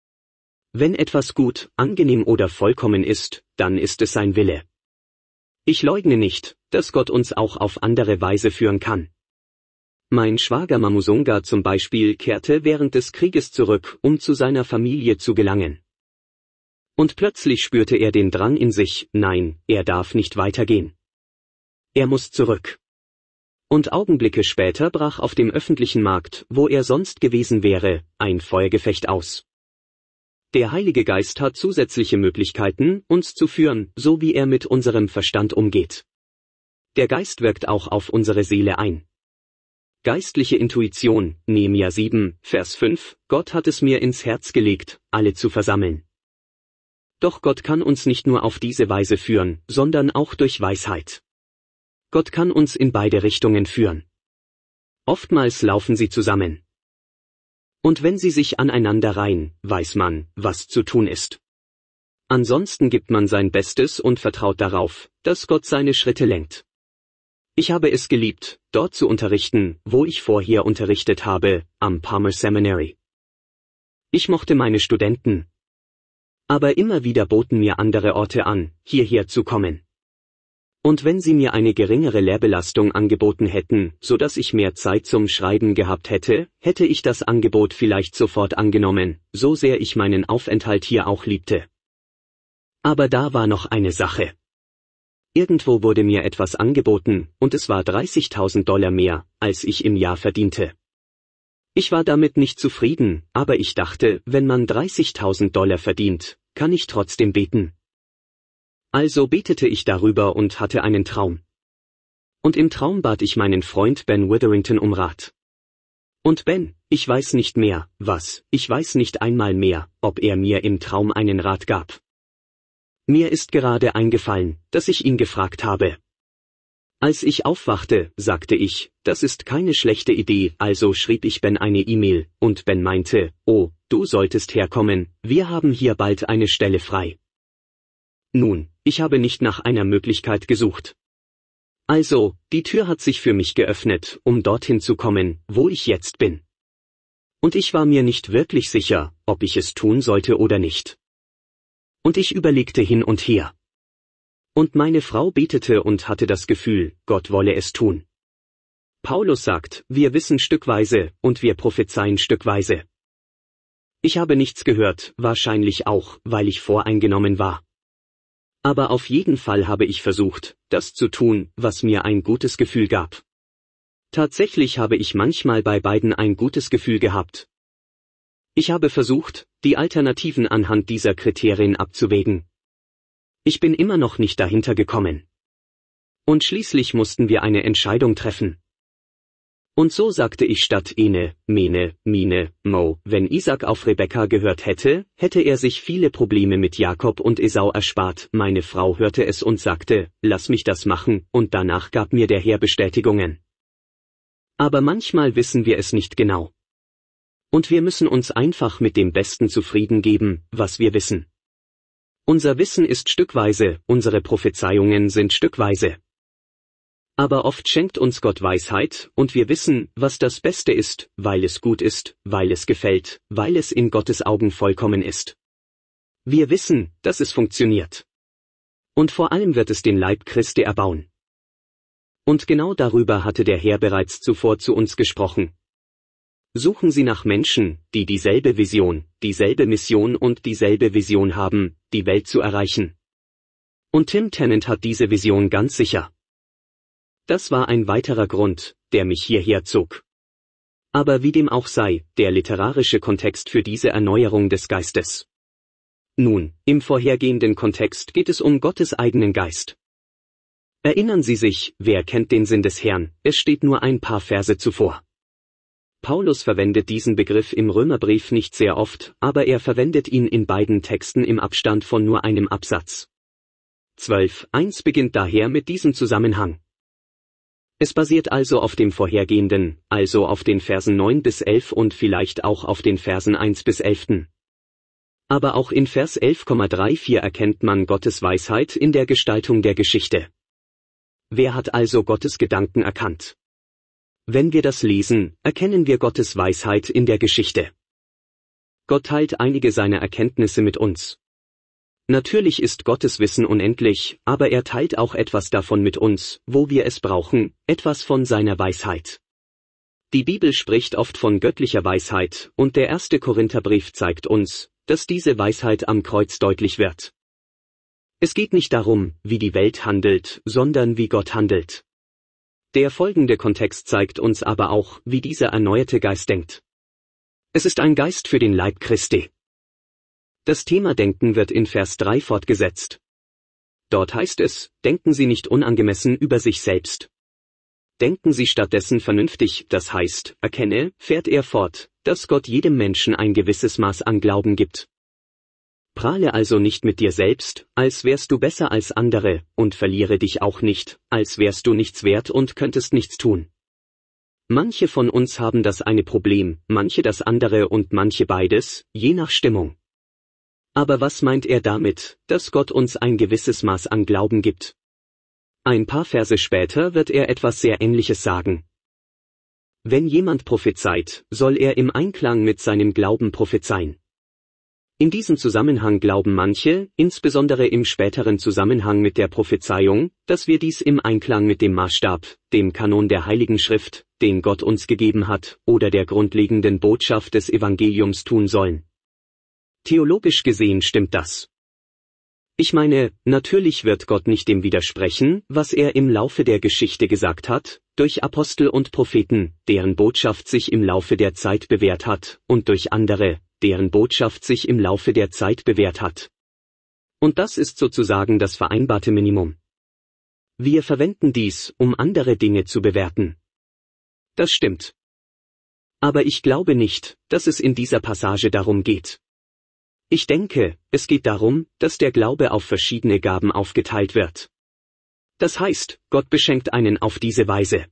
Wenn etwas gut, angenehm oder vollkommen ist, dann ist es sein Wille. Ich leugne nicht, dass Gott uns auch auf andere Weise führen kann. Mein Schwager Mamusunga zum Beispiel kehrte während des Krieges zurück, um zu seiner Familie zu gelangen. Und plötzlich spürte er den Drang in sich, nein, er darf nicht weitergehen. Er muss zurück. Und Augenblicke später brach auf dem öffentlichen Markt, wo er sonst gewesen wäre, ein Feuergefecht aus. Der Heilige Geist hat zusätzliche Möglichkeiten, uns zu führen, so wie er mit unserem Verstand umgeht. Der Geist wirkt auch auf unsere Seele ein. Geistliche Intuition, Nehemia sieben, Vers fünf, Gott hat es mir ins Herz gelegt, alle zu versammeln. Doch Gott kann uns nicht nur auf diese Weise führen, sondern auch durch Weisheit. Gott kann uns in beide Richtungen führen. Oftmals laufen sie zusammen. Und wenn sie sich aneinander reihen, weiß man, was zu tun ist. Ansonsten gibt man sein Bestes und vertraut darauf, dass Gott seine Schritte lenkt. Ich habe es geliebt, dort zu unterrichten, wo ich vorher unterrichtet habe, am Palmer Seminary. Ich mochte meine Studenten. Aber immer wieder boten mir andere Orte an, hierher zu kommen. Und wenn sie mir eine geringere Lehrbelastung angeboten hätten, so dass ich mehr Zeit zum Schreiben gehabt hätte, hätte ich das Angebot vielleicht sofort angenommen, so sehr ich meinen Aufenthalt hier auch liebte. Aber da war noch eine Sache. Irgendwo wurde mir etwas angeboten, und es war dreißigtausend Dollar mehr, als ich im Jahr verdiente. Ich war damit nicht zufrieden, aber ich dachte, wenn man dreißigtausend Dollar verdient, kann ich trotzdem beten. Also betete ich darüber und hatte einen Traum. Und im Traum bat ich meinen Freund Ben Witherington um Rat. Und Ben, ich weiß nicht mehr, was, ich weiß nicht einmal mehr, ob er mir im Traum einen Rat gab. Mir ist gerade eingefallen, dass ich ihn gefragt habe. Als ich aufwachte, sagte ich, das ist keine schlechte Idee, also schrieb ich Ben eine E-Mail, und Ben meinte, oh, du solltest herkommen, wir haben hier bald eine Stelle frei. Nun, ich habe nicht nach einer Möglichkeit gesucht. Also, die Tür hat sich für mich geöffnet, um dorthin zu kommen, wo ich jetzt bin. Und ich war mir nicht wirklich sicher, ob ich es tun sollte oder nicht. Und ich überlegte hin und her. Und meine Frau betete und hatte das Gefühl, Gott wolle es tun. Paulus sagt, wir wissen stückweise, und wir prophezeien stückweise. Ich habe nichts gehört, wahrscheinlich auch, weil ich voreingenommen war. Aber auf jeden Fall habe ich versucht, das zu tun, was mir ein gutes Gefühl gab. Tatsächlich habe ich manchmal bei beiden ein gutes Gefühl gehabt. Ich habe versucht, die Alternativen anhand dieser Kriterien abzuwägen. Ich bin immer noch nicht dahinter gekommen. Und schließlich mussten wir eine Entscheidung treffen. Und so sagte ich statt Ene, Mene, Mine, Mo, wenn Isaac auf Rebekka gehört hätte, hätte er sich viele Probleme mit Jakob und Esau erspart. Meine Frau hörte es und sagte, lass mich das machen, und danach gab mir der Herr Bestätigungen. Aber manchmal wissen wir es nicht genau. Und wir müssen uns einfach mit dem Besten zufrieden geben, was wir wissen. Unser Wissen ist stückweise, unsere Prophezeiungen sind stückweise. Aber oft schenkt uns Gott Weisheit, und wir wissen, was das Beste ist, weil es gut ist, weil es gefällt, weil es in Gottes Augen vollkommen ist. Wir wissen, dass es funktioniert. Und vor allem wird es den Leib Christi erbauen. Und genau darüber hatte der Herr bereits zuvor zu uns gesprochen. Suchen Sie nach Menschen, die dieselbe Vision, dieselbe Mission und dieselbe Vision haben, die Welt zu erreichen. Und Tim Tennant hat diese Vision ganz sicher. Das war ein weiterer Grund, der mich hierher zog. Aber wie dem auch sei, der literarische Kontext für diese Erneuerung des Geistes. Nun, im vorhergehenden Kontext geht es um Gottes eigenen Geist. Erinnern Sie sich, wer kennt den Sinn des Herrn, es steht nur ein paar Verse zuvor. Paulus verwendet diesen Begriff im Römerbrief nicht sehr oft, aber er verwendet ihn in beiden Texten im Abstand von nur einem Absatz. zwölf eins beginnt daher mit diesem Zusammenhang. Es basiert also auf dem vorhergehenden, also auf den Versen neun bis elf und vielleicht auch auf den Versen eins bis elf. Aber auch in Vers elf Komma vierunddreißig erkennt man Gottes Weisheit in der Gestaltung der Geschichte. Wer hat also Gottes Gedanken erkannt? Wenn wir das lesen, erkennen wir Gottes Weisheit in der Geschichte. Gott teilt einige seiner Erkenntnisse mit uns. Natürlich ist Gottes Wissen unendlich, aber er teilt auch etwas davon mit uns, wo wir es brauchen, etwas von seiner Weisheit. Die Bibel spricht oft von göttlicher Weisheit, und der erste Korintherbrief zeigt uns, dass diese Weisheit am Kreuz deutlich wird. Es geht nicht darum, wie die Welt handelt, sondern wie Gott handelt. Der folgende Kontext zeigt uns aber auch, wie dieser erneuerte Geist denkt. Es ist ein Geist für den Leib Christi. Das Thema Denken wird in Vers drei fortgesetzt. Dort heißt es, denken Sie nicht unangemessen über sich selbst. Denken Sie stattdessen vernünftig, das heißt, erkenne, fährt er fort, dass Gott jedem Menschen ein gewisses Maß an Glauben gibt. Prahle also nicht mit dir selbst, als wärst du besser als andere, und verliere dich auch nicht, als wärst du nichts wert und könntest nichts tun. Manche von uns haben das eine Problem, manche das andere und manche beides, je nach Stimmung. Aber was meint er damit, dass Gott uns ein gewisses Maß an Glauben gibt? Ein paar Verse später wird er etwas sehr Ähnliches sagen. Wenn jemand prophezeit, soll er im Einklang mit seinem Glauben prophezeien. In diesem Zusammenhang glauben manche, insbesondere im späteren Zusammenhang mit der Prophezeiung, dass wir dies im Einklang mit dem Maßstab, dem Kanon der Heiligen Schrift, den Gott uns gegeben hat, oder der grundlegenden Botschaft des Evangeliums tun sollen. Theologisch gesehen stimmt das. Ich meine, natürlich wird Gott nicht dem widersprechen, was er im Laufe der Geschichte gesagt hat, durch Apostel und Propheten, deren Botschaft sich im Laufe der Zeit bewährt hat, und durch andere, deren Botschaft sich im Laufe der Zeit bewährt hat. Und das ist sozusagen das vereinbarte Minimum. Wir verwenden dies, um andere Dinge zu bewerten. Das stimmt. Aber ich glaube nicht, dass es in dieser Passage darum geht. Ich denke, es geht darum, dass der Glaube auf verschiedene Gaben aufgeteilt wird. Das heißt, Gott beschenkt einen auf diese Weise.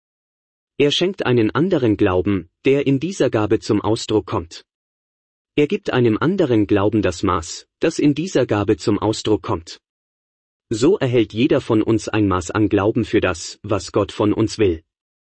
Er schenkt einen anderen Glauben, der in dieser Gabe zum Ausdruck kommt. Er gibt einem anderen Glauben das Maß, das in dieser Gabe zum Ausdruck kommt. So erhält jeder von uns ein Maß an Glauben für das, was Gott von uns will.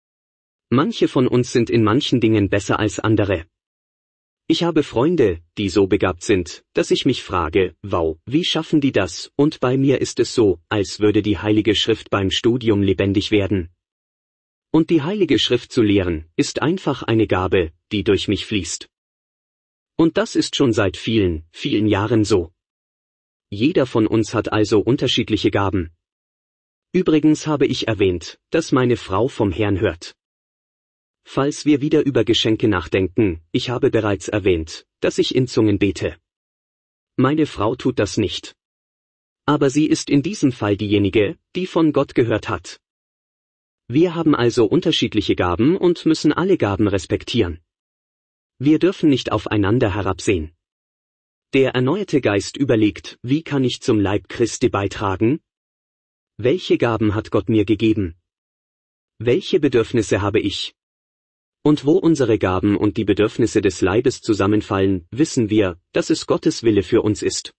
Manche von uns sind in manchen Dingen besser als andere. Ich habe Freunde, die so begabt sind, dass ich mich frage, wow, wie schaffen die das? Und bei mir ist es so, als würde die Heilige Schrift beim Studium lebendig werden. Und die Heilige Schrift zu lehren, ist einfach eine Gabe, die durch mich fließt. Und das ist schon seit vielen, vielen Jahren so. Jeder von uns hat also unterschiedliche Gaben. Übrigens habe ich erwähnt, dass meine Frau vom Herrn hört. Falls wir wieder über Geschenke nachdenken, ich habe bereits erwähnt, dass ich in Zungen bete. Meine Frau tut das nicht. Aber sie ist in diesem Fall diejenige, die von Gott gehört hat. Wir haben also unterschiedliche Gaben und müssen alle Gaben respektieren. Wir dürfen nicht aufeinander herabsehen. Der erneuerte Geist überlegt, wie kann ich zum Leib Christi beitragen? Welche Gaben hat Gott mir gegeben? Welche Bedürfnisse habe ich? Und wo unsere Gaben und die Bedürfnisse des Leibes zusammenfallen, wissen wir, dass es Gottes Wille für uns ist.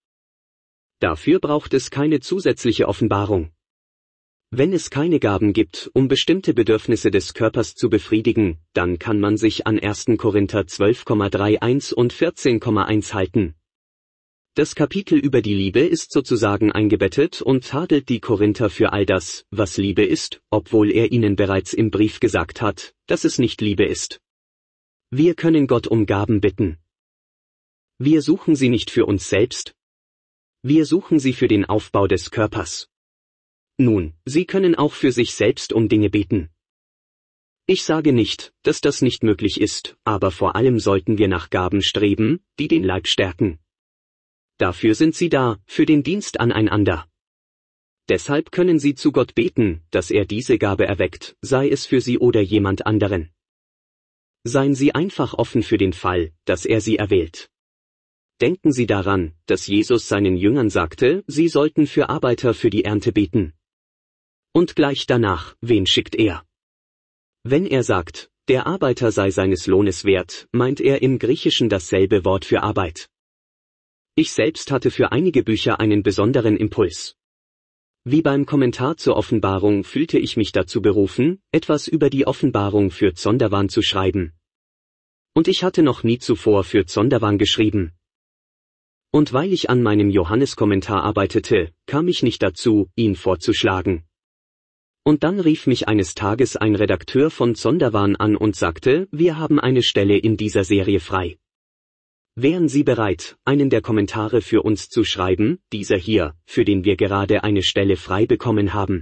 Dafür braucht es keine zusätzliche Offenbarung. Wenn es keine Gaben gibt, um bestimmte Bedürfnisse des Körpers zu befriedigen, dann kann man sich an erster Korinther zwölf Komma einunddreißig und vierzehn Komma eins halten. Das Kapitel über die Liebe ist sozusagen eingebettet und tadelt die Korinther für all das, was Liebe ist, obwohl er ihnen bereits im Brief gesagt hat, dass es nicht Liebe ist. Wir können Gott um Gaben bitten. Wir suchen sie nicht für uns selbst. Wir suchen sie für den Aufbau des Körpers. Nun, Sie können auch für sich selbst um Dinge beten. Ich sage nicht, dass das nicht möglich ist, aber vor allem sollten wir nach Gaben streben, die den Leib stärken. Dafür sind sie da, für den Dienst aneinander. Deshalb können Sie zu Gott beten, dass er diese Gabe erweckt, sei es für Sie oder jemand anderen. Seien Sie einfach offen für den Fall, dass er Sie erwählt. Denken Sie daran, dass Jesus seinen Jüngern sagte, sie sollten für Arbeiter für die Ernte beten. Und gleich danach, wen schickt er? Wenn er sagt, der Arbeiter sei seines Lohnes wert, meint er im Griechischen dasselbe Wort für Arbeit. Ich selbst hatte für einige Bücher einen besonderen Impuls. Wie beim Kommentar zur Offenbarung fühlte ich mich dazu berufen, etwas über die Offenbarung für Zondervan zu schreiben. Und ich hatte noch nie zuvor für Zondervan geschrieben. Und weil ich an meinem Johannes-Kommentar arbeitete, kam ich nicht dazu, ihn vorzuschlagen. Und dann rief mich eines Tages ein Redakteur von Zondervan an und sagte, wir haben eine Stelle in dieser Serie frei. Wären Sie bereit, einen der Kommentare für uns zu schreiben, dieser hier, für den wir gerade eine Stelle frei bekommen haben?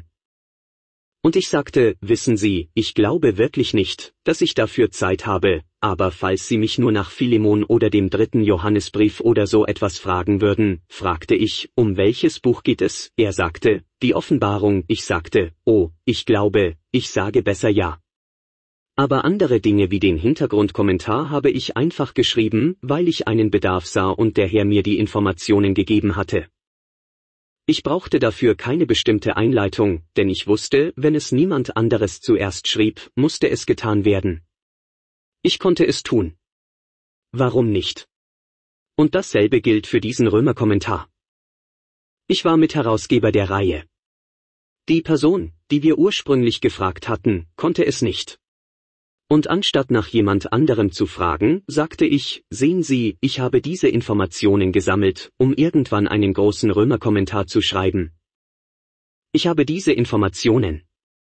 Und ich sagte, wissen Sie, ich glaube wirklich nicht, dass ich dafür Zeit habe, aber falls Sie mich nur nach Philemon oder dem dritten Johannesbrief oder so etwas fragen würden, fragte ich, um welches Buch geht es? Er sagte, die Offenbarung. Ich sagte, oh, ich glaube, ich sage besser ja. Aber andere Dinge wie den Hintergrundkommentar habe ich einfach geschrieben, weil ich einen Bedarf sah und der Herr mir die Informationen gegeben hatte. Ich brauchte dafür keine bestimmte Einleitung, denn ich wusste, wenn es niemand anderes zuerst schrieb, musste es getan werden. Ich konnte es tun. Warum nicht? Und dasselbe gilt für diesen Römerkommentar. Ich war Mitherausgeber der Reihe. Die Person, die wir ursprünglich gefragt hatten, konnte es nicht. Und anstatt nach jemand anderem zu fragen, sagte ich, sehen Sie, ich habe diese Informationen gesammelt, um irgendwann einen großen Römerkommentar zu schreiben. Ich habe diese Informationen.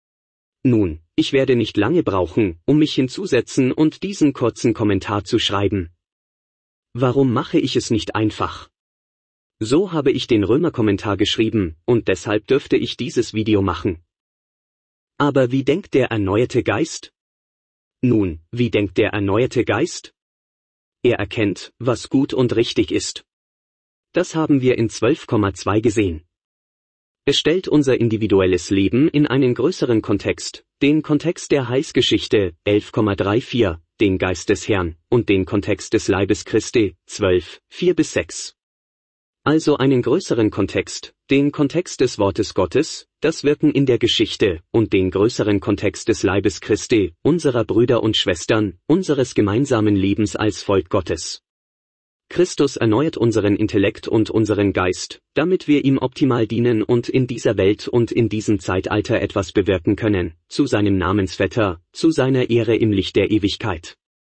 Nun, ich werde nicht lange brauchen, um mich hinzusetzen und diesen kurzen Kommentar zu schreiben. Warum mache ich es nicht einfach? So habe ich den Römerkommentar geschrieben, und deshalb dürfte ich dieses Video machen. Aber wie denkt der erneuerte Geist? Nun, wie denkt der erneuerte Geist? Er erkennt, was gut und richtig ist. Das haben wir in zwölf Komma zwei gesehen. Es stellt unser individuelles Leben in einen größeren Kontext, den Kontext der Heilsgeschichte, elf Komma vierunddreißig, den Geist des Herrn, und den Kontext des Leibes Christi, zwölf, vier bis sechs. Also einen größeren Kontext, den Kontext des Wortes Gottes, das Wirken in der Geschichte, und den größeren Kontext des Leibes Christi, unserer Brüder und Schwestern, unseres gemeinsamen Lebens als Volk Gottes. Christus erneuert unseren Intellekt und unseren Geist, damit wir ihm optimal dienen und in dieser Welt und in diesem Zeitalter etwas bewirken können, zu seinem Namensvetter, zu seiner Ehre im Licht der Ewigkeit.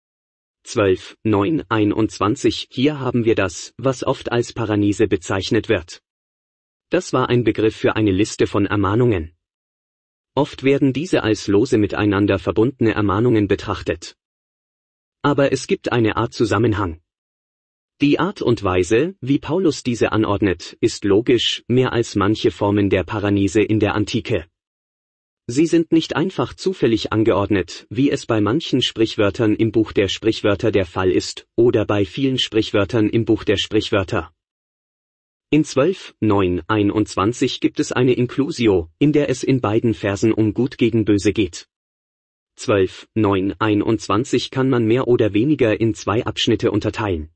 zwölf, neun, einundzwanzig, hier haben wir das, was oft als Paranese bezeichnet wird. Das war ein Begriff für eine Liste von Ermahnungen. Oft werden diese als lose miteinander verbundene Ermahnungen betrachtet. Aber es gibt eine Art Zusammenhang. Die Art und Weise, wie Paulus diese anordnet, ist logisch, mehr als manche Formen der Paranese in der Antike. Sie sind nicht einfach zufällig angeordnet, wie es bei manchen Sprichwörtern im Buch der Sprichwörter der Fall ist, oder bei vielen Sprichwörtern im Buch der Sprichwörter. In zwölf, neun, einundzwanzig gibt es eine Inklusio, in der es in beiden Versen um Gut gegen Böse geht. zwölf, neun, einundzwanzig kann man mehr oder weniger in zwei Abschnitte unterteilen.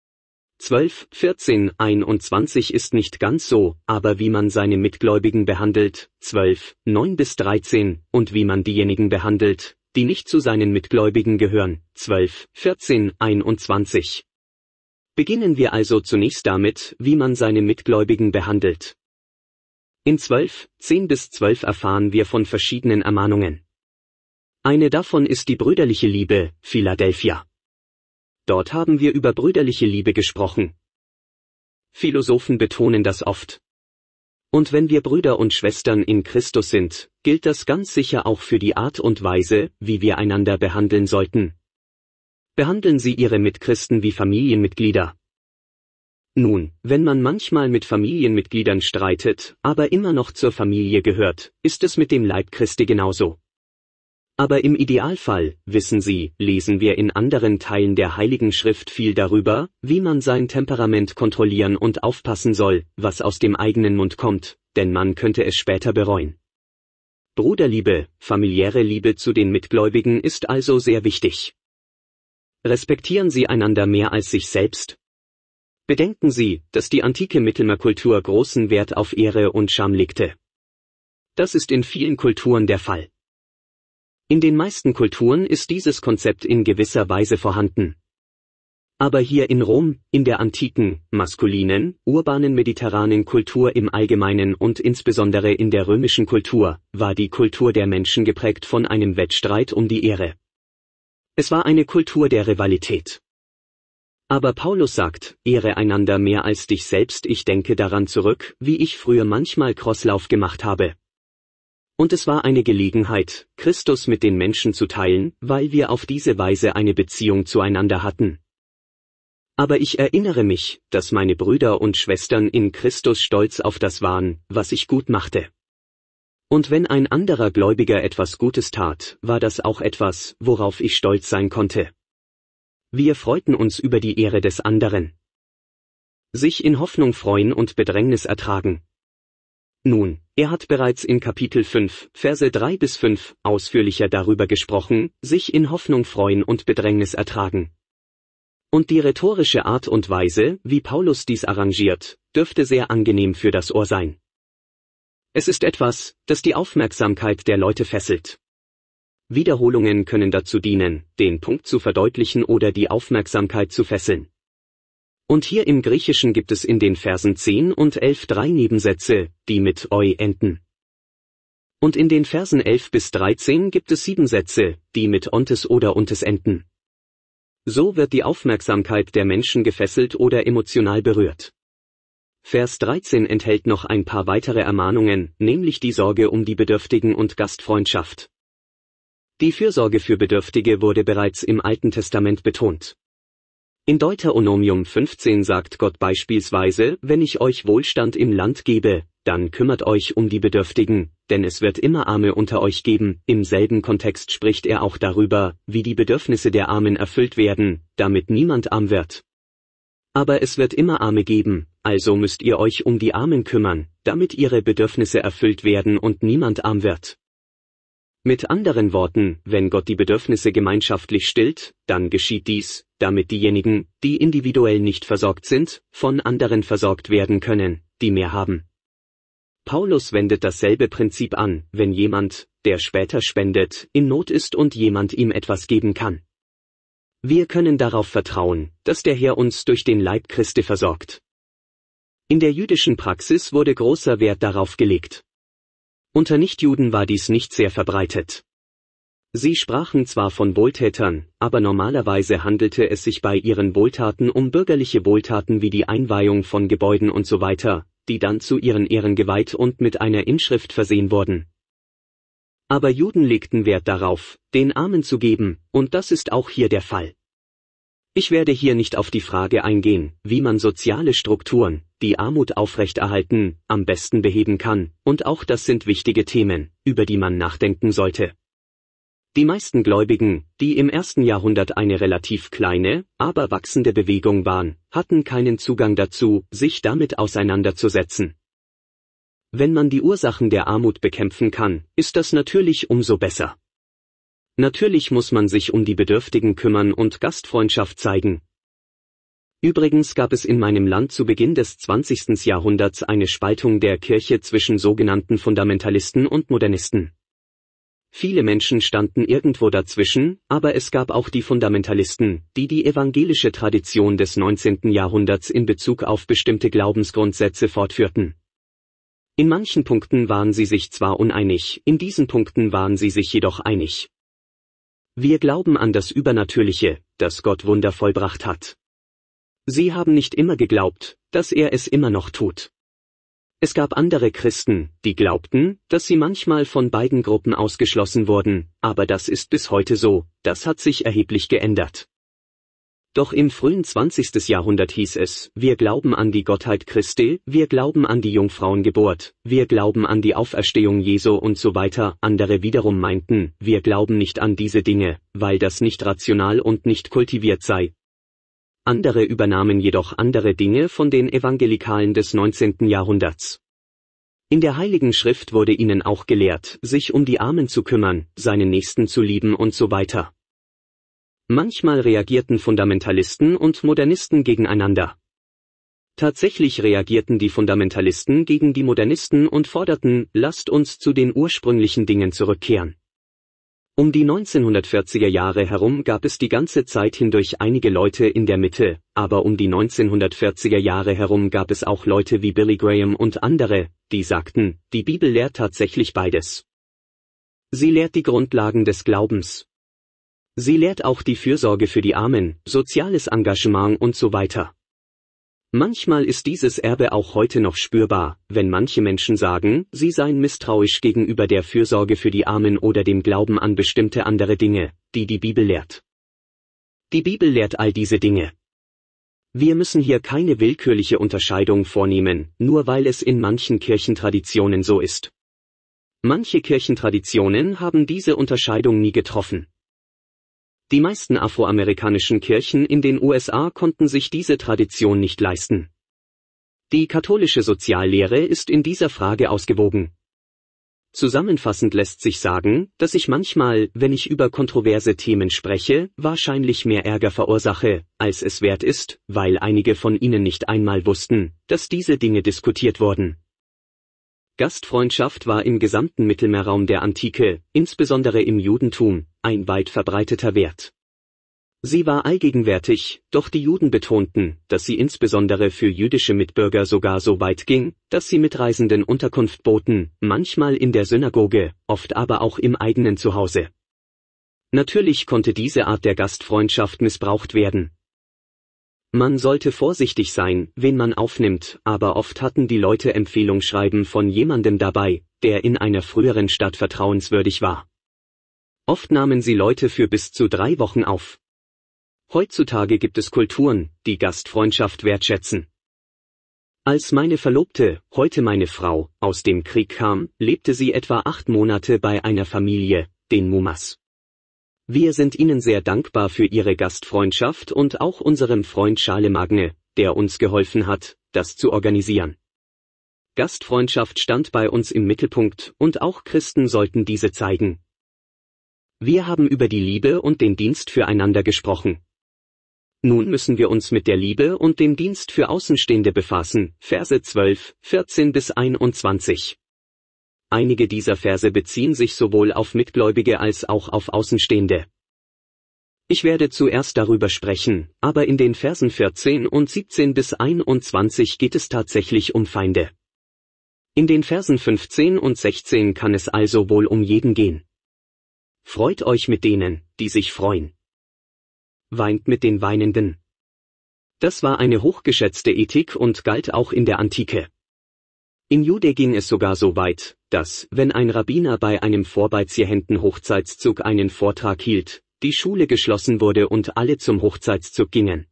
zwölf, vierzehn, einundzwanzig ist nicht ganz so, aber wie man seine Mitgläubigen behandelt, zwölf, neun bis dreizehn, und wie man diejenigen behandelt, die nicht zu seinen Mitgläubigen gehören, zwölf, vierzehn, einundzwanzig. Beginnen wir also zunächst damit, wie man seine Mitgläubigen behandelt. In zwölf, zehn bis zwölf erfahren wir von verschiedenen Ermahnungen. Eine davon ist die brüderliche Liebe, Philadelphia. Dort haben wir über brüderliche Liebe gesprochen. Philosophen betonen das oft. Und wenn wir Brüder und Schwestern in Christus sind, gilt das ganz sicher auch für die Art und Weise, wie wir einander behandeln sollten. Behandeln Sie Ihre Mitchristen wie Familienmitglieder. Nun, wenn man manchmal mit Familienmitgliedern streitet, aber immer noch zur Familie gehört, ist es mit dem Leib Christi genauso. Aber im Idealfall, wissen Sie, lesen wir in anderen Teilen der Heiligen Schrift viel darüber, wie man sein Temperament kontrollieren und aufpassen soll, was aus dem eigenen Mund kommt, denn man könnte es später bereuen. Bruderliebe, familiäre Liebe zu den Mitgläubigen ist also sehr wichtig. Respektieren Sie einander mehr als sich selbst? Bedenken Sie, dass die antike Mittelmeerkultur großen Wert auf Ehre und Scham legte. Das ist in vielen Kulturen der Fall. In den meisten Kulturen ist dieses Konzept in gewisser Weise vorhanden. Aber hier in Rom, in der antiken, maskulinen, urbanen mediterranen Kultur im Allgemeinen und insbesondere in der römischen Kultur, war die Kultur der Menschen geprägt von einem Wettstreit um die Ehre. Es war eine Kultur der Rivalität. Aber Paulus sagt, ehre einander mehr als dich selbst. Ich denke daran zurück, wie ich früher manchmal Crosslauf gemacht habe. Und es war eine Gelegenheit, Christus mit den Menschen zu teilen, weil wir auf diese Weise eine Beziehung zueinander hatten. Aber ich erinnere mich, dass meine Brüder und Schwestern in Christus stolz auf das waren, was ich gut machte. Und wenn ein anderer Gläubiger etwas Gutes tat, war das auch etwas, worauf ich stolz sein konnte. Wir freuten uns über die Ehre des anderen. Sich in Hoffnung freuen und Bedrängnis ertragen. Nun, er hat bereits in Kapitel fünf, Verse drei bis fünf, ausführlicher darüber gesprochen, sich in Hoffnung freuen und Bedrängnis ertragen. Und die rhetorische Art und Weise, wie Paulus dies arrangiert, dürfte sehr angenehm für das Ohr sein. Es ist etwas, das die Aufmerksamkeit der Leute fesselt. Wiederholungen können dazu dienen, den Punkt zu verdeutlichen oder die Aufmerksamkeit zu fesseln. Und hier im Griechischen gibt es in den Versen zehn und elf drei Nebensätze, die mit eu enden. Und in den Versen elf bis dreizehn gibt es sieben Sätze, die mit ontes oder untes enden. So wird die Aufmerksamkeit der Menschen gefesselt oder emotional berührt. Vers dreizehn enthält noch ein paar weitere Ermahnungen, nämlich die Sorge um die Bedürftigen und Gastfreundschaft. Die Fürsorge für Bedürftige wurde bereits im Alten Testament betont. In Deuteronomium fünfzehn sagt Gott beispielsweise, wenn ich euch Wohlstand im Land gebe, dann kümmert euch um die Bedürftigen, denn es wird immer Arme unter euch geben. Im selben Kontext spricht er auch darüber, wie die Bedürfnisse der Armen erfüllt werden, damit niemand arm wird. Aber es wird immer Arme geben, also müsst ihr euch um die Armen kümmern, damit ihre Bedürfnisse erfüllt werden und niemand arm wird. Mit anderen Worten, wenn Gott die Bedürfnisse gemeinschaftlich stillt, dann geschieht dies, damit diejenigen, die individuell nicht versorgt sind, von anderen versorgt werden können, die mehr haben. Paulus wendet dasselbe Prinzip an, wenn jemand, der später spendet, in Not ist und jemand ihm etwas geben kann. Wir können darauf vertrauen, dass der Herr uns durch den Leib Christi versorgt. In der jüdischen Praxis wurde großer Wert darauf gelegt. Unter Nichtjuden war dies nicht sehr verbreitet. Sie sprachen zwar von Wohltätern, aber normalerweise handelte es sich bei ihren Wohltaten um bürgerliche Wohltaten wie die Einweihung von Gebäuden und so weiter, die dann zu ihren Ehren geweiht und mit einer Inschrift versehen wurden. Aber Juden legten Wert darauf, den Armen zu geben, und das ist auch hier der Fall. Ich werde hier nicht auf die Frage eingehen, wie man soziale Strukturen, die Armut aufrechterhalten, am besten beheben kann, und auch das sind wichtige Themen, über die man nachdenken sollte. Die meisten Gläubigen, die im ersten Jahrhundert eine relativ kleine, aber wachsende Bewegung waren, hatten keinen Zugang dazu, sich damit auseinanderzusetzen. Wenn man die Ursachen der Armut bekämpfen kann, ist das natürlich umso besser. Natürlich muss man sich um die Bedürftigen kümmern und Gastfreundschaft zeigen. Übrigens gab es in meinem Land zu Beginn des zwanzigsten Jahrhunderts eine Spaltung der Kirche zwischen sogenannten Fundamentalisten und Modernisten. Viele Menschen standen irgendwo dazwischen, aber es gab auch die Fundamentalisten, die die evangelische Tradition des neunzehnten Jahrhunderts in Bezug auf bestimmte Glaubensgrundsätze fortführten. In manchen Punkten waren sie sich zwar uneinig, in diesen Punkten waren sie sich jedoch einig. Wir glauben an das Übernatürliche, das Gott Wunder vollbracht hat. Sie haben nicht immer geglaubt, dass er es immer noch tut. Es gab andere Christen, die glaubten, dass sie manchmal von beiden Gruppen ausgeschlossen wurden, aber das ist bis heute so, das hat sich erheblich geändert. Doch im frühen zwanzigsten Jahrhundert hieß es, wir glauben an die Gottheit Christi, wir glauben an die Jungfrauengeburt, wir glauben an die Auferstehung Jesu und so weiter. Andere wiederum meinten, wir glauben nicht an diese Dinge, weil das nicht rational und nicht kultiviert sei. Andere übernahmen jedoch andere Dinge von den Evangelikalen des neunzehnten Jahrhunderts. In der Heiligen Schrift wurde ihnen auch gelehrt, sich um die Armen zu kümmern, seinen Nächsten zu lieben und so weiter. Manchmal reagierten Fundamentalisten und Modernisten gegeneinander. Tatsächlich reagierten die Fundamentalisten gegen die Modernisten und forderten, lasst uns zu den ursprünglichen Dingen zurückkehren. Um die neunzehnhundertvierziger Jahre herum gab es die ganze Zeit hindurch einige Leute in der Mitte, aber um die neunzehnhundertvierziger Jahre herum gab es auch Leute wie Billy Graham und andere, die sagten, die Bibel lehrt tatsächlich beides. Sie lehrt die Grundlagen des Glaubens. Sie lehrt auch die Fürsorge für die Armen, soziales Engagement und so weiter. Manchmal ist dieses Erbe auch heute noch spürbar, wenn manche Menschen sagen, sie seien misstrauisch gegenüber der Fürsorge für die Armen oder dem Glauben an bestimmte andere Dinge, die die Bibel lehrt. Die Bibel lehrt all diese Dinge. Wir müssen hier keine willkürliche Unterscheidung vornehmen, nur weil es in manchen Kirchentraditionen so ist. Manche Kirchentraditionen haben diese Unterscheidung nie getroffen. Die meisten afroamerikanischen Kirchen in den U S A konnten sich diese Tradition nicht leisten. Die katholische Soziallehre ist in dieser Frage ausgewogen. Zusammenfassend lässt sich sagen, dass ich manchmal, wenn ich über kontroverse Themen spreche, wahrscheinlich mehr Ärger verursache, als es wert ist, weil einige von ihnen nicht einmal wussten, dass diese Dinge diskutiert wurden. Gastfreundschaft war im gesamten Mittelmeerraum der Antike, insbesondere im Judentum, ein weit verbreiteter Wert. Sie war allgegenwärtig, doch die Juden betonten, dass sie insbesondere für jüdische Mitbürger sogar so weit ging, dass sie Mitreisenden Unterkunft boten, manchmal in der Synagoge, oft aber auch im eigenen Zuhause. Natürlich konnte diese Art der Gastfreundschaft missbraucht werden. Man sollte vorsichtig sein, wen man aufnimmt, aber oft hatten die Leute Empfehlungsschreiben von jemandem dabei, der in einer früheren Stadt vertrauenswürdig war. Oft nahmen sie Leute für bis zu drei Wochen auf. Heutzutage gibt es Kulturen, die Gastfreundschaft wertschätzen. Als meine Verlobte, heute meine Frau, aus dem Krieg kam, lebte sie etwa acht Monate bei einer Familie, den Mumas. Wir sind ihnen sehr dankbar für ihre Gastfreundschaft und auch unserem Freund Charlemagne, der uns geholfen hat, das zu organisieren. Gastfreundschaft stand bei uns im Mittelpunkt und auch Christen sollten diese zeigen. Wir haben über die Liebe und den Dienst füreinander gesprochen. Nun müssen wir uns mit der Liebe und dem Dienst für Außenstehende befassen, Verse zwölf, vierzehn bis einundzwanzig. Einige dieser Verse beziehen sich sowohl auf Mitgläubige als auch auf Außenstehende. Ich werde zuerst darüber sprechen, aber in den Versen vierzehn und siebzehn bis einundzwanzig geht es tatsächlich um Feinde. In den Versen fünfzehn und sechzehn kann es also wohl um jeden gehen. Freut euch mit denen, die sich freuen. Weint mit den Weinenden. Das war eine hochgeschätzte Ethik und galt auch in der Antike. In Jude ging es sogar so weit, dass, wenn ein Rabbiner bei einem Vorbeizierhänden-Hochzeitszug einen Vortrag hielt, die Schule geschlossen wurde und alle zum Hochzeitszug gingen.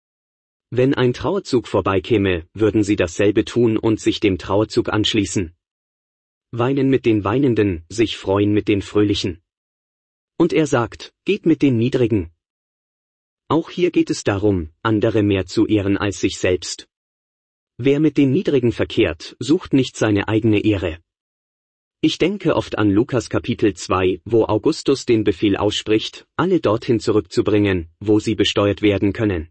Wenn ein Trauerzug vorbeikäme, würden sie dasselbe tun und sich dem Trauerzug anschließen. Weinen mit den Weinenden, sich freuen mit den Fröhlichen. Und er sagt, geht mit den Niedrigen. Auch hier geht es darum, andere mehr zu ehren als sich selbst. Wer mit den Niedrigen verkehrt, sucht nicht seine eigene Ehre. Ich denke oft an Lukas Kapitel zwei, wo Augustus den Befehl ausspricht, alle dorthin zurückzubringen, wo sie besteuert werden können.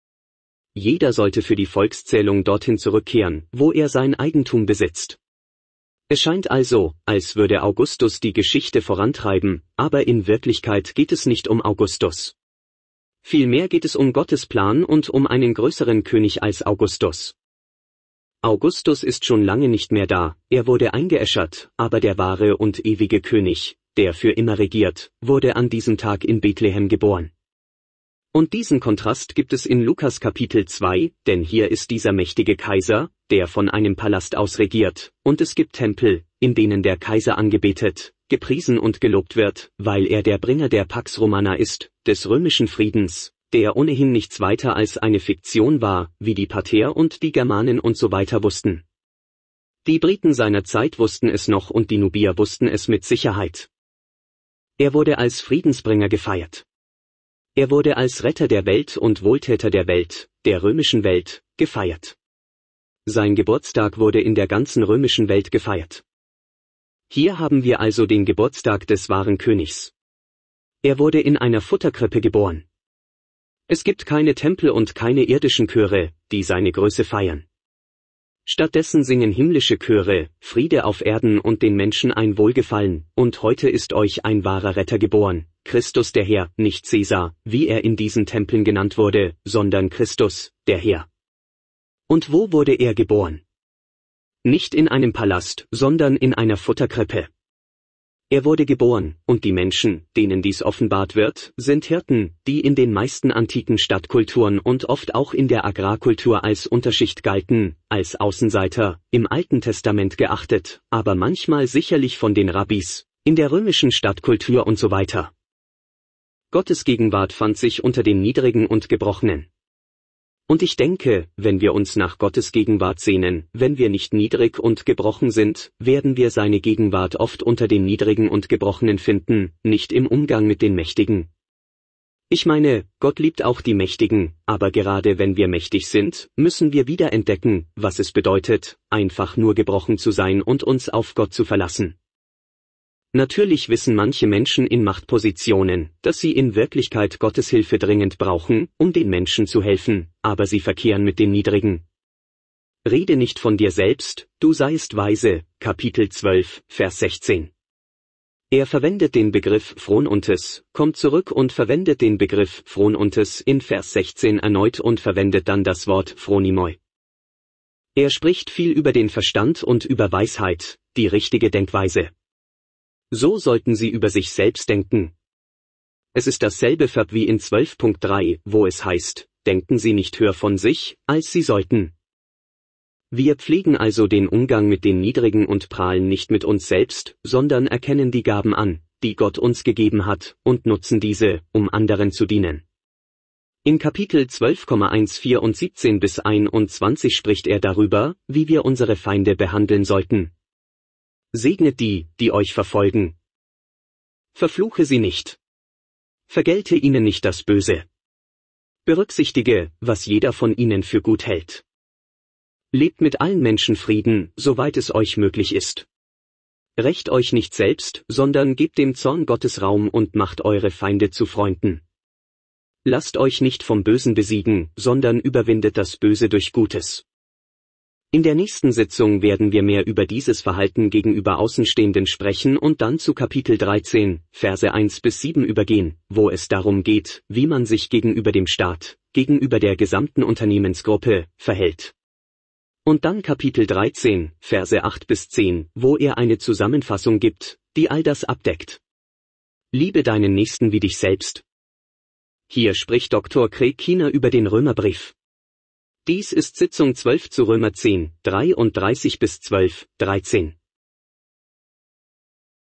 Jeder sollte für die Volkszählung dorthin zurückkehren, wo er sein Eigentum besitzt. Es scheint also, als würde Augustus die Geschichte vorantreiben, aber in Wirklichkeit geht es nicht um Augustus. Vielmehr geht es um Gottes Plan und um einen größeren König als Augustus. Augustus ist schon lange nicht mehr da, er wurde eingeäschert, aber der wahre und ewige König, der für immer regiert, wurde an diesem Tag in Bethlehem geboren. Und diesen Kontrast gibt es in Lukas Kapitel zwei, denn hier ist dieser mächtige Kaiser, der von einem Palast aus regiert, und es gibt Tempel, in denen der Kaiser angebetet, gepriesen und gelobt wird, weil er der Bringer der Pax Romana ist, des römischen Friedens, der ohnehin nichts weiter als eine Fiktion war, wie die Parther und die Germanen und so weiter wussten. Die Briten seiner Zeit wussten es noch und die Nubier wussten es mit Sicherheit. Er wurde als Friedensbringer gefeiert. Er wurde als Retter der Welt und Wohltäter der Welt, der römischen Welt, gefeiert. Sein Geburtstag wurde in der ganzen römischen Welt gefeiert. Hier haben wir also den Geburtstag des wahren Königs. Er wurde in einer Futterkrippe geboren. Es gibt keine Tempel und keine irdischen Chöre, die seine Größe feiern. Stattdessen singen himmlische Chöre, Friede auf Erden und den Menschen ein Wohlgefallen, und heute ist euch ein wahrer Retter geboren, Christus der Herr, nicht Cäsar, wie er in diesen Tempeln genannt wurde, sondern Christus, der Herr. Und wo wurde er geboren? Nicht in einem Palast, sondern in einer Futterkrippe. Er wurde geboren, und die Menschen, denen dies offenbart wird, sind Hirten, die in den meisten antiken Stadtkulturen und oft auch in der Agrarkultur als Unterschicht galten, als Außenseiter, im Alten Testament geachtet, aber manchmal sicherlich von den Rabbis, in der römischen Stadtkultur und so weiter. Gottes Gegenwart fand sich unter den Niedrigen und Gebrochenen. Und ich denke, wenn wir uns nach Gottes Gegenwart sehnen, wenn wir nicht niedrig und gebrochen sind, werden wir seine Gegenwart oft unter den Niedrigen und Gebrochenen finden, nicht im Umgang mit den Mächtigen. Ich meine, Gott liebt auch die Mächtigen, aber gerade wenn wir mächtig sind, müssen wir wieder entdecken, was es bedeutet, einfach nur gebrochen zu sein und uns auf Gott zu verlassen. Natürlich wissen manche Menschen in Machtpositionen, dass sie in Wirklichkeit Gottes Hilfe dringend brauchen, um den Menschen zu helfen, aber sie verkehren mit den Niedrigen. Rede nicht von dir selbst, du seiest weise, Kapitel zwölf, Vers sechzehn. Er verwendet den Begriff Fronuntes, kommt zurück und verwendet den Begriff Fronuntes in Vers sechzehn erneut und verwendet dann das Wort Phronimoi. Er spricht viel über den Verstand und über Weisheit, die richtige Denkweise. So sollten sie über sich selbst denken. Es ist dasselbe Verb wie in zwölf Punkt drei, wo es heißt, denken sie nicht höher von sich, als sie sollten. Wir pflegen also den Umgang mit den Niedrigen und prahlen nicht mit uns selbst, sondern erkennen die Gaben an, die Gott uns gegeben hat, und nutzen diese, um anderen zu dienen. In Kapitel zwölf Komma vierzehn und siebzehn bis einundzwanzig spricht er darüber, wie wir unsere Feinde behandeln sollten. Segnet die, die euch verfolgen. Verfluche sie nicht. Vergelte ihnen nicht das Böse. Berücksichtige, was jeder von ihnen für gut hält. Lebt mit allen Menschen Frieden, soweit es euch möglich ist. Rächt euch nicht selbst, sondern gebt dem Zorn Gottes Raum und macht eure Feinde zu Freunden. Lasst euch nicht vom Bösen besiegen, sondern überwindet das Böse durch Gutes. In der nächsten Sitzung werden wir mehr über dieses Verhalten gegenüber Außenstehenden sprechen und dann zu Kapitel dreizehn, Verse eins bis sieben übergehen, wo es darum geht, wie man sich gegenüber dem Staat, gegenüber der gesamten Unternehmensgruppe, verhält. Und dann Kapitel dreizehn, Verse acht bis zehn, wo er eine Zusammenfassung gibt, die all das abdeckt. Liebe deinen Nächsten wie dich selbst. Hier spricht Doktor Craig Keener über den Römerbrief. Dies ist Sitzung zwölf zu Römer zehn, dreiunddreißig bis zwölf, dreizehn.